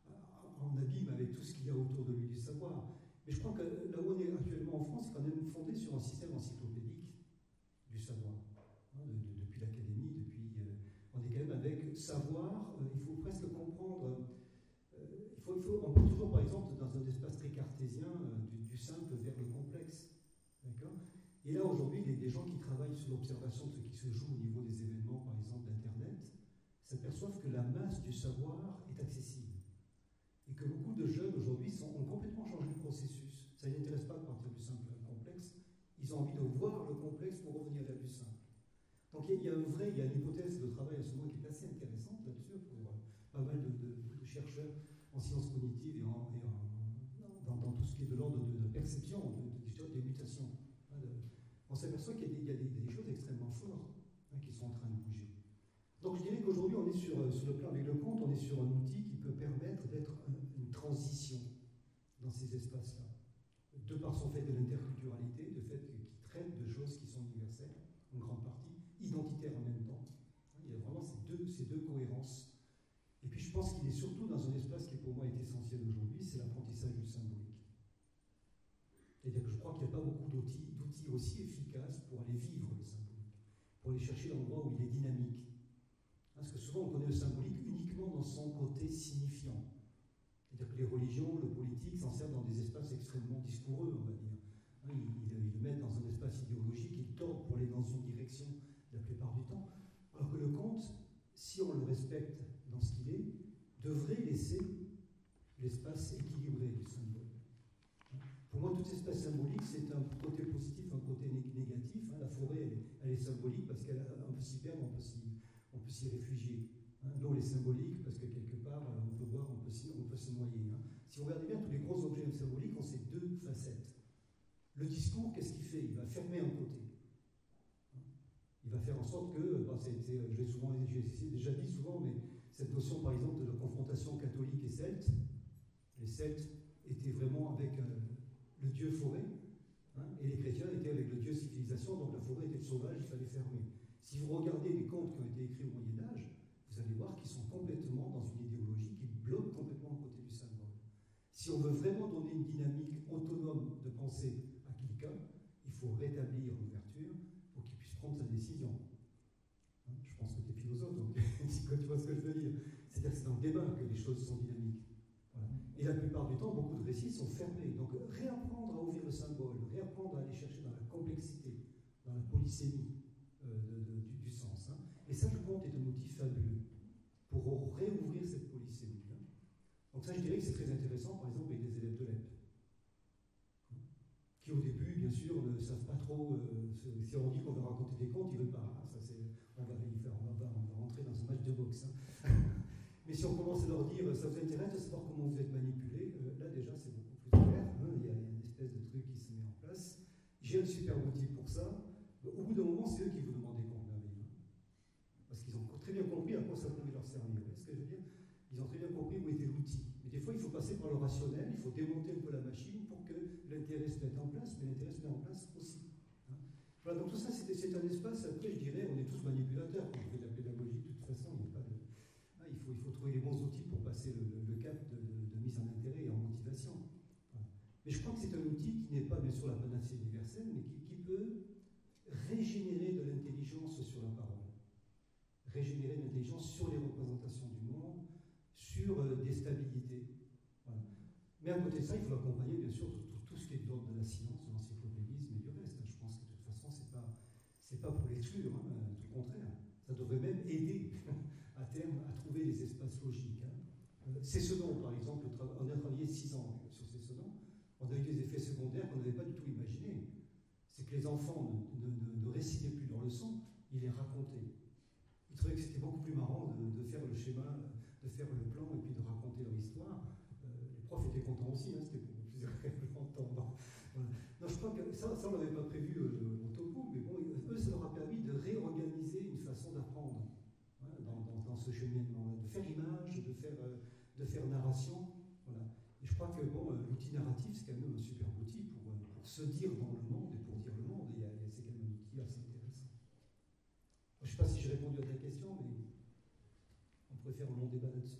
en abîme avec tout ce qu'il y a autour de lui du savoir. Mais je crois que là où on est actuellement en France, c'est quand même fondé sur un système encyclopédique du savoir. Hein, de, de, depuis l'académie, depuis, euh, on est quand même avec savoir, euh, il faut presque comprendre, euh, il faut, il faut, on peut toujours par exemple dans un espace très cartésien, euh, du, du simple vers le complexe. D'accord ? Et là, aujourd'hui, les, les gens qui travaillent sur l'observation de ce qui se joue au niveau des événements, par exemple, d'Internet, s'aperçoivent que la masse du savoir est accessible. Et que beaucoup de jeunes, aujourd'hui, ont complètement changé le processus. Ça ne les intéresse pas de partir du simple à complexe. Ils ont envie de voir le complexe pour revenir à la plus simple. Donc, il y, y a un vrai, il y a une hypothèse de travail à ce moment qui est assez intéressante là-dessus, pour euh, pas mal de, de, de chercheurs en sciences cognitives et, en, et en, dans, dans tout ce qui est de l'ordre de, de perception, de, de, des mutations. Hein, de, on s'aperçoit qu'il y a des, il y a des, des choses extrêmement fortes hein, qui sont en train de bouger. Donc je dirais qu'aujourd'hui, on est sur, sur le plan avec le compte, on est sur un outil qui peut permettre d'être un, une transition dans ces espaces-là, de par son fait de l'interculturalité, de fait qu'il traite de choses qui sont universelles, en grande partie, identitaires en même temps. Il y a vraiment ces deux, ces deux cohérences. Et puis je pense qu'il est surtout dans un espace qui pour moi est essentiel aujourd'hui, c'est l'apprentissage du symbolique. C'est-à-dire que je crois qu'il n'y a pas beaucoup d'outils, d'outils aussi efficaces pour aller vivre le symbolique, pour aller chercher l'endroit où il est dynamique. Parce que souvent on connaît le symbolique uniquement dans son côté signifiant. C'est-à-dire que les religions, le politique s'en servent dans des espaces extrêmement discoureux, on va dire. Ils, ils, ils le mettent dans un espace idéologique, ils tordent pour aller dans une direction la plupart du temps. Alors que le conte, si on le respecte dans ce qu'il est, devrait laisser l'espace équilibré du symbole. Pour moi, tout espace symbolique, c'est un côté positif, un côté négatif. Hein. La forêt, elle, elle est symbolique parce qu'on peut s'y perdre, on peut s'y, on peut s'y réfugier. Hein. L'eau est symbolique parce que quelque part, on peut boire, on peut, s'y, on peut se noyer. Hein. Si vous regardez bien, tous les gros objets symboliques ont ces deux facettes. Le discours, qu'est-ce qu'il fait ? Il va fermer un côté. Hein. Il va faire en sorte que, bah, c'est, c'est, je l'ai souvent, j'ai déjà dit souvent, mais cette notion, par exemple, de la confrontation catholique et celte, les Celtes étaient vraiment avec euh, le dieu forêt, hein, et les chrétiens étaient avec le dieu civilisation, donc la forêt était sauvage, il fallait fermer. Si vous regardez les contes qui ont été écrits au Moyen-Âge, vous allez voir qu'ils sont complètement dans une idéologie qui bloque complètement le côté du symbole. Si on veut vraiment donner une dynamique autonome de pensée à quelqu'un, il faut rétablir l'ouverture pour qu'il puisse prendre sa décision. Hein, je pense que tu es philosophe, donc tu vois ce que je veux dire. C'est-à-dire que c'est dans le débat que les choses sont dynamiques. Voilà. Et la plupart du temps, beaucoup de récits sont fermés. Donc réapprendre à ouvrir le symbole, réapprendre à aller chercher dans la complexité, dans la polysémie euh, de, de, du, du sens. Hein. Et ça, le conte est un outil fabuleux pour réouvrir cette polysémie. Hein. Donc ça, je dirais que c'est très intéressant, par exemple, avec des élèves de l'E P, hein, qui au début, bien sûr, ne savent pas trop, euh, si on dit qu'on va raconter des contes, ils ne veulent pas. Hein. Ça, c'est, on, va, on, va, on va rentrer dans un match de boxe. Hein. Mais si on commence à leur dire, ça vous intéresse de savoir comment vous êtes manipulé, euh, là déjà c'est beaucoup plus clair, hein, il, y a, il y a une espèce de truc qui se met en place. J'ai un super outil pour ça. Au bout d'un moment, c'est eux qui vous demandent des comptes merveilleux. Parce qu'ils ont très bien compris à quoi ça pouvait leur servir. Vous voyez ce que je veux dire ? Ils ont très bien compris où était l'outil. Mais des fois, il faut passer par le rationnel, il faut démonter un peu la machine pour que l'intérêt se mette en place, mais l'intérêt se met en place aussi. Hein. Voilà, donc tout ça, c'est, c'est un espace, après je dirais, on est tous manipulateurs quand on fait de la pédagogie, de toute façon, il n'y a pas de... Il faut, il faut trouver les bons outils pour passer le, le, le cap de, de, de mise en intérêt et en motivation. Voilà. Mais je crois que c'est un outil qui n'est pas bien sûr la panacée universelle, mais qui, qui peut régénérer de l'intelligence sur la parole, régénérer de l'intelligence sur les représentations du monde, sur euh, des stabilités. Voilà. Mais à côté de ça, il faut l'accompagner bien sûr de tout, tout ce qui est de l'ordre de la science, de l'encyclopédisme et du reste. Je pense que de toute façon, c'est pas, c'est pas pour l'exclure, hein, tout le contraire. Ça devrait même aider à terme à trouver des espaces logiques. Hein. Euh, Cécedon, par exemple, on a travaillé six ans sur Cécedon, on a eu des effets secondaires qu'on n'avait pas du tout imaginés. C'est que les enfants ne, ne, ne récitaient plus leurs leçons, ils les racontaient. Ils trouvaient que c'était beaucoup plus marrant de, de faire le schéma, de faire le plan et puis de raconter leur histoire. Euh, les profs étaient contents aussi, hein, c'était pour plus agréablement entendre. Voilà. Non, je crois que ça, ça on l'avait pas prévu euh, au topo, mais bon, eux, ça leur a permis de réorganiser une façon d'apprendre hein, dans, dans, dans ce cheminement, de faire image, de faire, euh, de faire narration. Voilà. Et je crois que bon, euh, l'outil narratif, c'est quand même un super outil pour, euh, pour se dire dans le monde et pour dire le monde. Et, et c'est quand même un outil assez intéressant. Je ne sais pas si j'ai répondu à ta question, mais on pourrait faire un long débat là-dessus.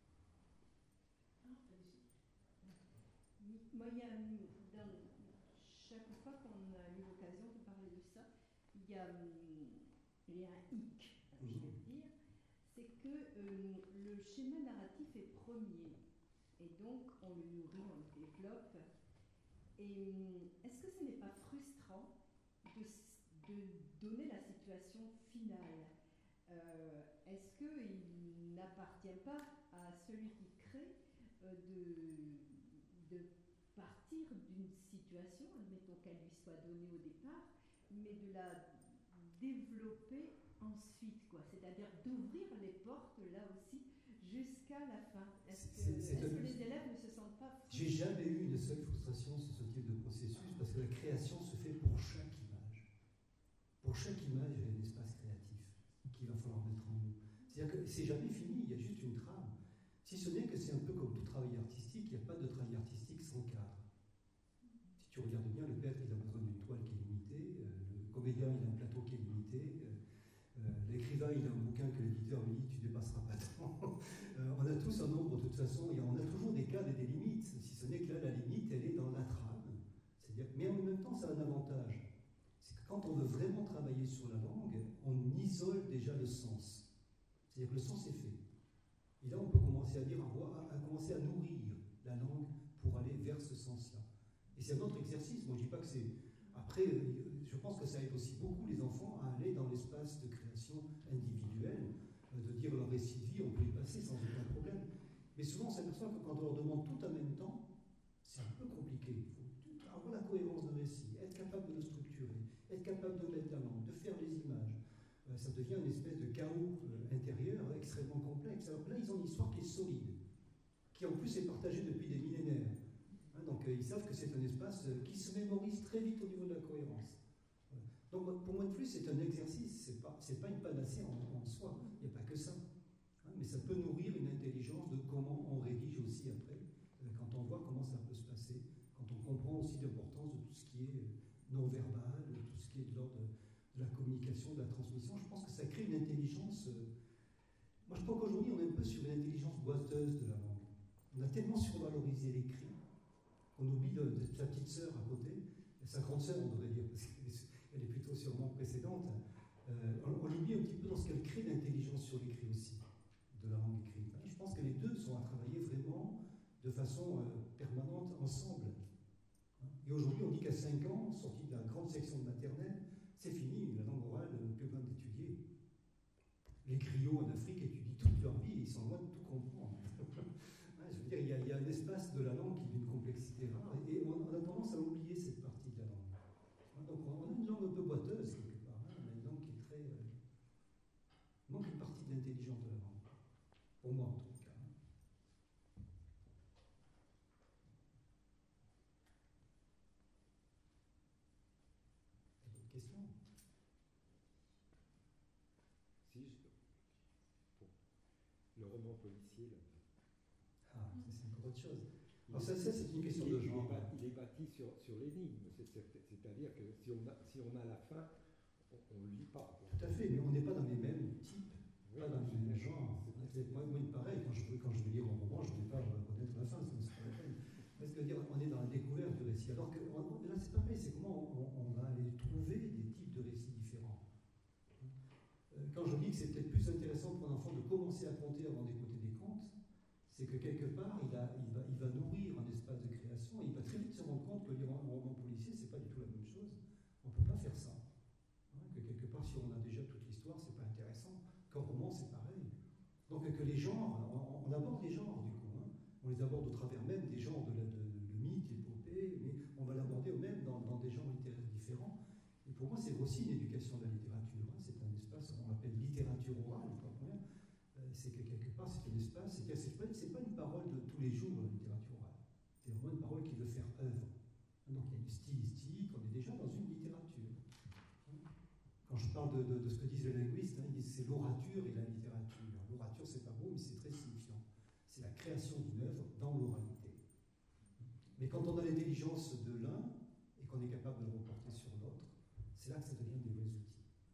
Moi, il y a, dans, chaque fois qu'on a eu l'occasion de parler de ça, il y a, il y a un hic, je vais dire, c'est que euh, le schéma narratif est premier, et donc on le nourrit, on le développe. Et est-ce que ce n'est pas frustrant de, de donner la situation finale? euh, Est-ce qu'il n'appartient pas à celui qui crée euh, de, de partir d'une situation, admettons qu'elle lui soit donnée au départ, mais de la développer ensuite, quoi. C'est-à-dire d'ouvrir les portes, là aussi, jusqu'à la fin. Est-ce que, est est que les élèves ne se sentent pas frustrés? J'ai jamais eu une seule frustration sur ce type de processus, parce que la création se fait pour chaque image. Pour chaque image, il y a un espace créatif qu'il va falloir mettre en nous. C'est-à-dire que c'est jamais fini, il y a juste une trame. Si ce n'est que c'est un peu comme tout travail artistique, il n'y a pas de travail artistique sans cadre. Si tu regardes bien, le peintre, il a besoin d'une toile qui est limitée, euh, le comédien, il a un plateau qui est limité, euh, euh, l'écrivain, il a un bouquin que l'éditeur lui dit, tu ne dépasseras pas tant. euh, on a tous un nombre, de toute façon, et on a toujours des cadres et des limites, si ce n'est que là, la limite, elle est dans la trame. C'est-à-dire, mais en même temps, ça a un avantage. C'est que quand on veut vraiment travailler sur la langue, on isole déjà le sens. C'est-à-dire que le sens est fait. Et là, on peut commencer à dire, à, à commencer à nourrir la langue pour aller vers ce sens-là. Et c'est un autre exercice. Moi, je ne dis pas que c'est... Après, je pense que ça aide aussi beaucoup les enfants à aller dans l'espace de création individuelle, de dire leur récit de vie, on peut y passer sans aucun problème. Mais souvent, on s'aperçoit que quand on leur demande tout en même temps, c'est un peu compliqué. Il faut avoir la cohérence de récit, être capable de le structurer, être capable de mettre la langue, de faire les images. Ça devient une espèce de chaos intérieur extrêmement complexe. Alors là, ils ont une histoire qui est solide, qui en plus est partagée depuis des millénaires. Hein, donc euh, ils savent que c'est un espace euh, qui se mémorise très vite au niveau de la cohérence. Voilà. Donc pour moi de plus, c'est un exercice, c'est pas, c'est pas une panacée en, en soi, il n'y a pas que ça. Hein, mais ça peut nourrir une intelligence de comment on rédige aussi après, euh, quand on voit comment ça peut se passer, quand on comprend aussi l'importance de tout ce qui est non-verbal, de tout ce qui est de l'ordre de, de la communication, de la transmission. Je pense que ça crée une intelligence... Euh, moi je crois qu'aujourd'hui on est un peu sur une intelligence boiteuse de la langue. On a tellement survalorisé l'écrit qu'on oublie de, de sa petite sœur à côté, sa grande sœur on devrait dire, parce qu'elle est plutôt sûrement précédente. Euh, on, on l'oublie un petit peu dans ce qu'elle crée d'intelligence sur l'écrit aussi, de la langue écrite. Je pense que les deux sont à travailler vraiment de façon euh, permanente ensemble. Et aujourd'hui on dit qu'à cinq ans, sorti de la grande section de maternelle, c'est fini, la langue orale, on n'a plus besoin d'étudier. Les griots en Afrique étudient toute leur vie et ils sont loin de tout comprendre. Je veux dire, il y, a, il y a un espace de la langue qui est d'une complexité rare et on, on a tendance à oublier cette partie de la langue. Donc on a une langue un peu boiteuse quelque part, hein. On a une langue qui est très... Euh, il manque une partie de l'intelligence de la langue, pour moi en tout cas. D'autres questions? Si, je... bon. Le roman policier, là. Ah, c'est encore autre chose. Alors ça, ça c'est une question de genre. Il est bâti sur, sur l'énigme, c'est-à-dire que si on, a, si on a la fin, on ne lit pas. Tout à fait, mais on n'est pas dans les mêmes types, oui, pas dans les mêmes genres. Moi, moi, pareil, quand je, quand je vais lire un roman, je ne vais pas reconnaître la fin, ça ne se pas la peine. Parce que dire, on est dans la découverte du récit. Alors que on, là, c'est pareil, c'est comment on, on va aller trouver des types de récits différents. Quand je dis que c'est peut-être plus intéressant pour un enfant de commencer à compter avant d'écouter des contes, c'est que quelque part, il, a, il, va, il va nourrir un espace de création et il va très vite se rendre compte que lire un roman policier, c'est pas du tout la même chose. On ne peut pas faire ça. Hein, que quelque part, si on a déjà toute l'histoire, c'est pas intéressant. Qu'un roman, c'est pareil. Donc que les genres, on, on aborde les genres, du coup. les aborde au travers même des genres de, la, de, de, de mythes, d'épopées, mais on va l'aborder même dans, dans des genres littéraires différents. Et pour moi, c'est aussi une éducation de la littérature. Hein. C'est un espace qu'on appelle littérature orale. Euh, c'est que quelque part, c'est un espace, c'est, c'est, pas, c'est pas une parole de tous les jours, la littérature orale. C'est vraiment une parole qui veut faire œuvre. Donc il y a une stylistique, on est déjà dans une littérature. Quand je parle de, de, de ce que disent les linguistes, hein, ils disent c'est l'orature et la littérature. L'orature, c'est pas beau, mais c'est très signifiant. C'est la création d'une œuvre dans l'oralité. Mais quand on a l'intelligence de l'un et qu'on est capable de le reporter sur l'autre, c'est là que ça devient des vrais outils.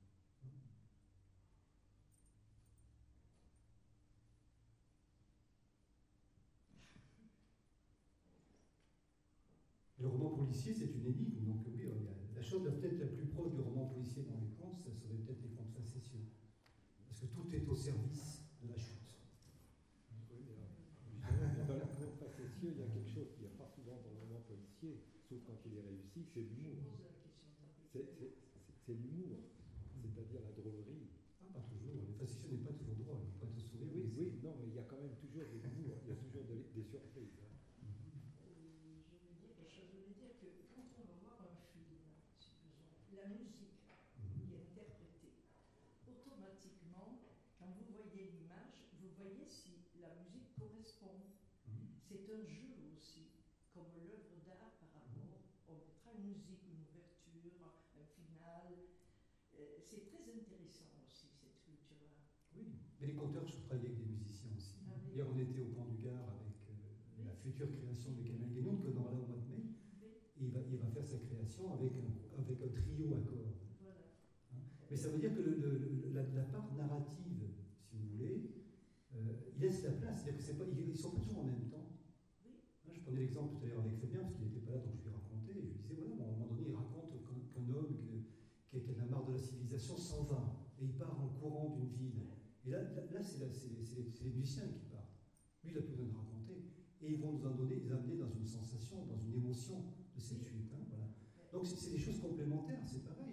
Le roman policier, c'est une énigme. Donc oui, la chose peut-être la plus proche du roman policier dans les contes, ça serait peut-être les contes facétieux. Parce que tout est au service de la chute. Oui, mais dans les contes facétieux, il y a quelque chose qu'il n'y a pas souvent dans le roman policier, sauf quand il est réussi, c'est l'humour. C'est, c'est, c'est l'humour, c'est-à-dire la drôlerie. Ah, pas toujours. Le facétieux n'est pas toujours drôle. Il faut être sourire. Oui, oui, non, mais il y a quand même toujours de l'humour, il y a toujours de, des surprises. Hein. La musique qui est interprétée, automatiquement, quand vous voyez l'image, vous voyez si la musique correspond. Mm-hmm. C'est un jeu aussi, comme l'œuvre d'art par rapport, on mettra une musique, une ouverture, un final. Euh, c'est très intéressant aussi, cette culture-là. Oui, mais les conteurs, je travaille avec des musiciens aussi. Ah, oui. Hier, on était au Pont du Gard avec euh, oui. la future création de Camille Guénon, qu'on aura là au mois de mai. Et il va, il va faire sa création avec un, avec un trio à cordes. Voilà. Hein? Mais ça veut dire que le, le, la, la part narrative, si vous voulez, euh, il laisse la place. C'est-à-dire que c'est pas, ils ne sont pas toujours en même temps. Oui. Hein, je prenais l'exemple tout à l'heure avec Fabien, parce qu'il n'était pas là, donc je lui racontais. Et je lui disais, voilà, bon, à un moment donné, il raconte qu'un, qu'un homme que, qui a marre de la civilisation s'en va. Et il part en courant d'une ville. Et là, là, là c'est, la, c'est, c'est, c'est les musiciens qui partent. Lui, il n'a plus besoin de raconter. Et ils vont nous en donner, les amener dans une sensation, dans une émotion de cette chute. Hein, voilà. Donc c'est, c'est des choses complémentaires, c'est pareil.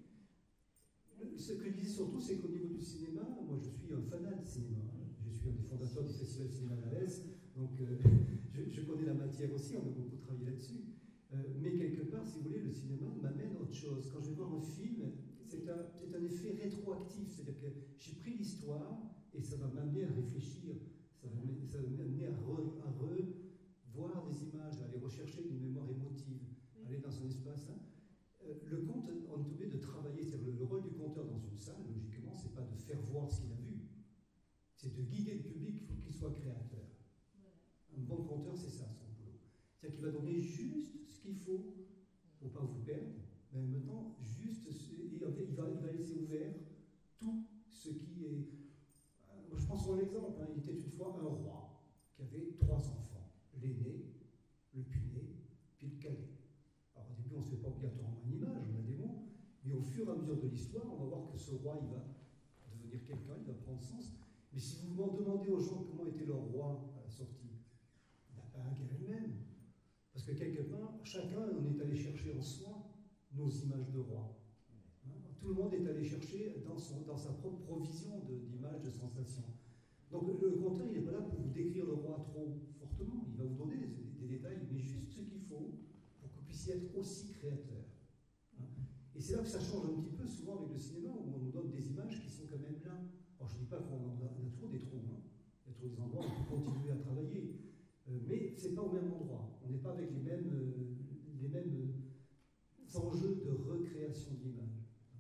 Mais ce que je disais surtout, c'est qu'au niveau du cinéma, moi je suis un fanat de cinéma. Hein. Je suis un des fondateurs du Festival Cinéma d'Alès, donc euh, je, je connais la matière aussi, on a beaucoup travaillé là-dessus. Euh, mais quelque part, si vous voulez, le cinéma m'amène à autre chose. Quand je vais voir un film, c'est un, c'est un effet rétroactif, c'est-à-dire que j'ai pris l'histoire et ça va m'amener à réfléchir. Ça va m'amener à, re, à revoir des images, à aller rechercher une mémoire émotive, oui. Aller dans un espace. Hein. Euh, le conte, on est obligé de travailler. C'est-à-dire le, le rôle du conteur dans une salle, logiquement, c'est pas de faire voir ce qu'il a vu, c'est de guider le public pour qu'il soit créateur. Voilà. Un bon conteur, c'est ça son boulot. C'est-à-dire qu'il va donner juste ce qu'il faut pour pas vous perdre, mais en même temps, juste, ce, et il, va, il va laisser ouvert tout ce qui est. Je prends souvent l'exemple, hein. Il était une fois un roi qui avait trois enfants, l'aîné, le puîné, puis le cadet. Alors au début, on ne se fait pas obligatoirement une image, on a des mots, mais au fur et à mesure de l'histoire, on va voir que ce roi, il va devenir quelqu'un, il va prendre sens. Mais si vous demandez aux gens comment était leur roi à la sortie, il n'a pas un guère même. Parce que quelque part, chacun, on est allé chercher en soi nos images de roi. Tout le monde est allé chercher dans, son, dans sa propre provision de, d'images, de sensations. Donc le conteur, il n'est pas là pour vous décrire le roi trop fortement. Il va vous donner des, des détails, mais juste ce qu'il faut pour que vous puissiez être aussi créateur. Hein. Et c'est là que ça change un petit peu souvent avec le cinéma, où on nous donne des images qui sont quand même là. Alors je ne dis pas qu'on a, on a toujours des trous. Hein. Il y a toujours des endroits où on peut continuer à travailler. Euh, mais ce n'est pas au même endroit. On n'est pas avec les mêmes, euh, les mêmes enjeux de recréation de l'image.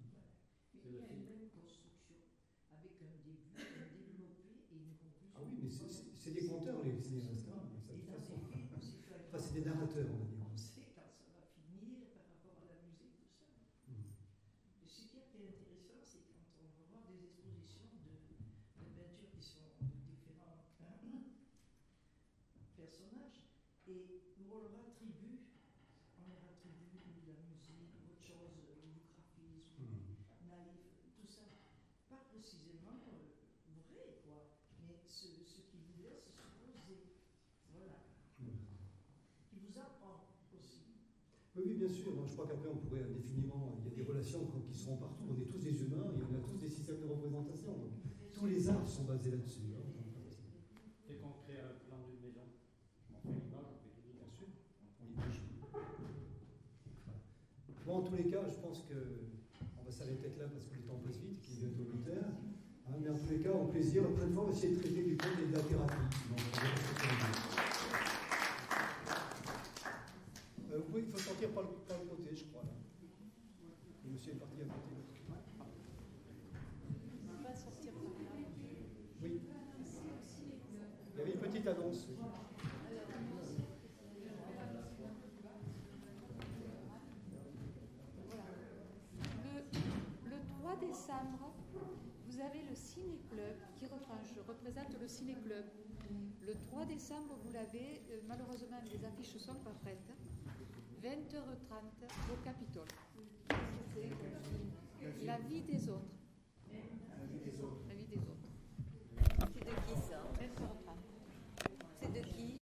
Il y a une même construction, avec un début, un développé et une conclusion. Ah oui, mais c'est, c'est, c'est des conteurs, les cinéastes. Hein, enfin, c'est des narrateurs, on va dire. On sait quand ça va finir par rapport à la musique, tout ça. Mm. Et ce qui est intéressant, c'est quand on va voir des expositions de, de peintures qui sont de différents hein, personnages, et où on leur attribue, on leur attribue de la musique, autre chose, du graphisme. Mm. Pas précisément euh, vrai, quoi, mais ce, ce qui vous laisse se poser. Voilà. Mmh. Qui vous apprend aussi. Oui, oui, bien sûr. Je crois qu'après, on pourrait indéfiniment. Il y a des relations qui seront partout. On est tous des humains et on a tous des systèmes de représentation. Donc, tous les arts sont basés là-dessus. Hein. Et qu'on crée un plan d'une maison. tous les cas, je pense qu'on va s'arrêter là parce que le temps passe vite, qu'il est bientôt huit heures. Hein, mais en tous les cas, au plaisir, la prochaine fois, on va essayer de traiter du conte et de la thérapie. Donc, euh, vous pouvez, il faut sortir par le, par le côté, je crois. Là. Le monsieur est parti à côté. On va sortir par là. Oui. Il y avait une petite annonce. Oui. Décembre, vous avez le Ciné-Club qui enfin, je représente le Ciné-Club. Le trois décembre, vous l'avez, euh, malheureusement les affiches ne sont pas prêtes. vingt heures trente au Capitole. C'est La vie des autres.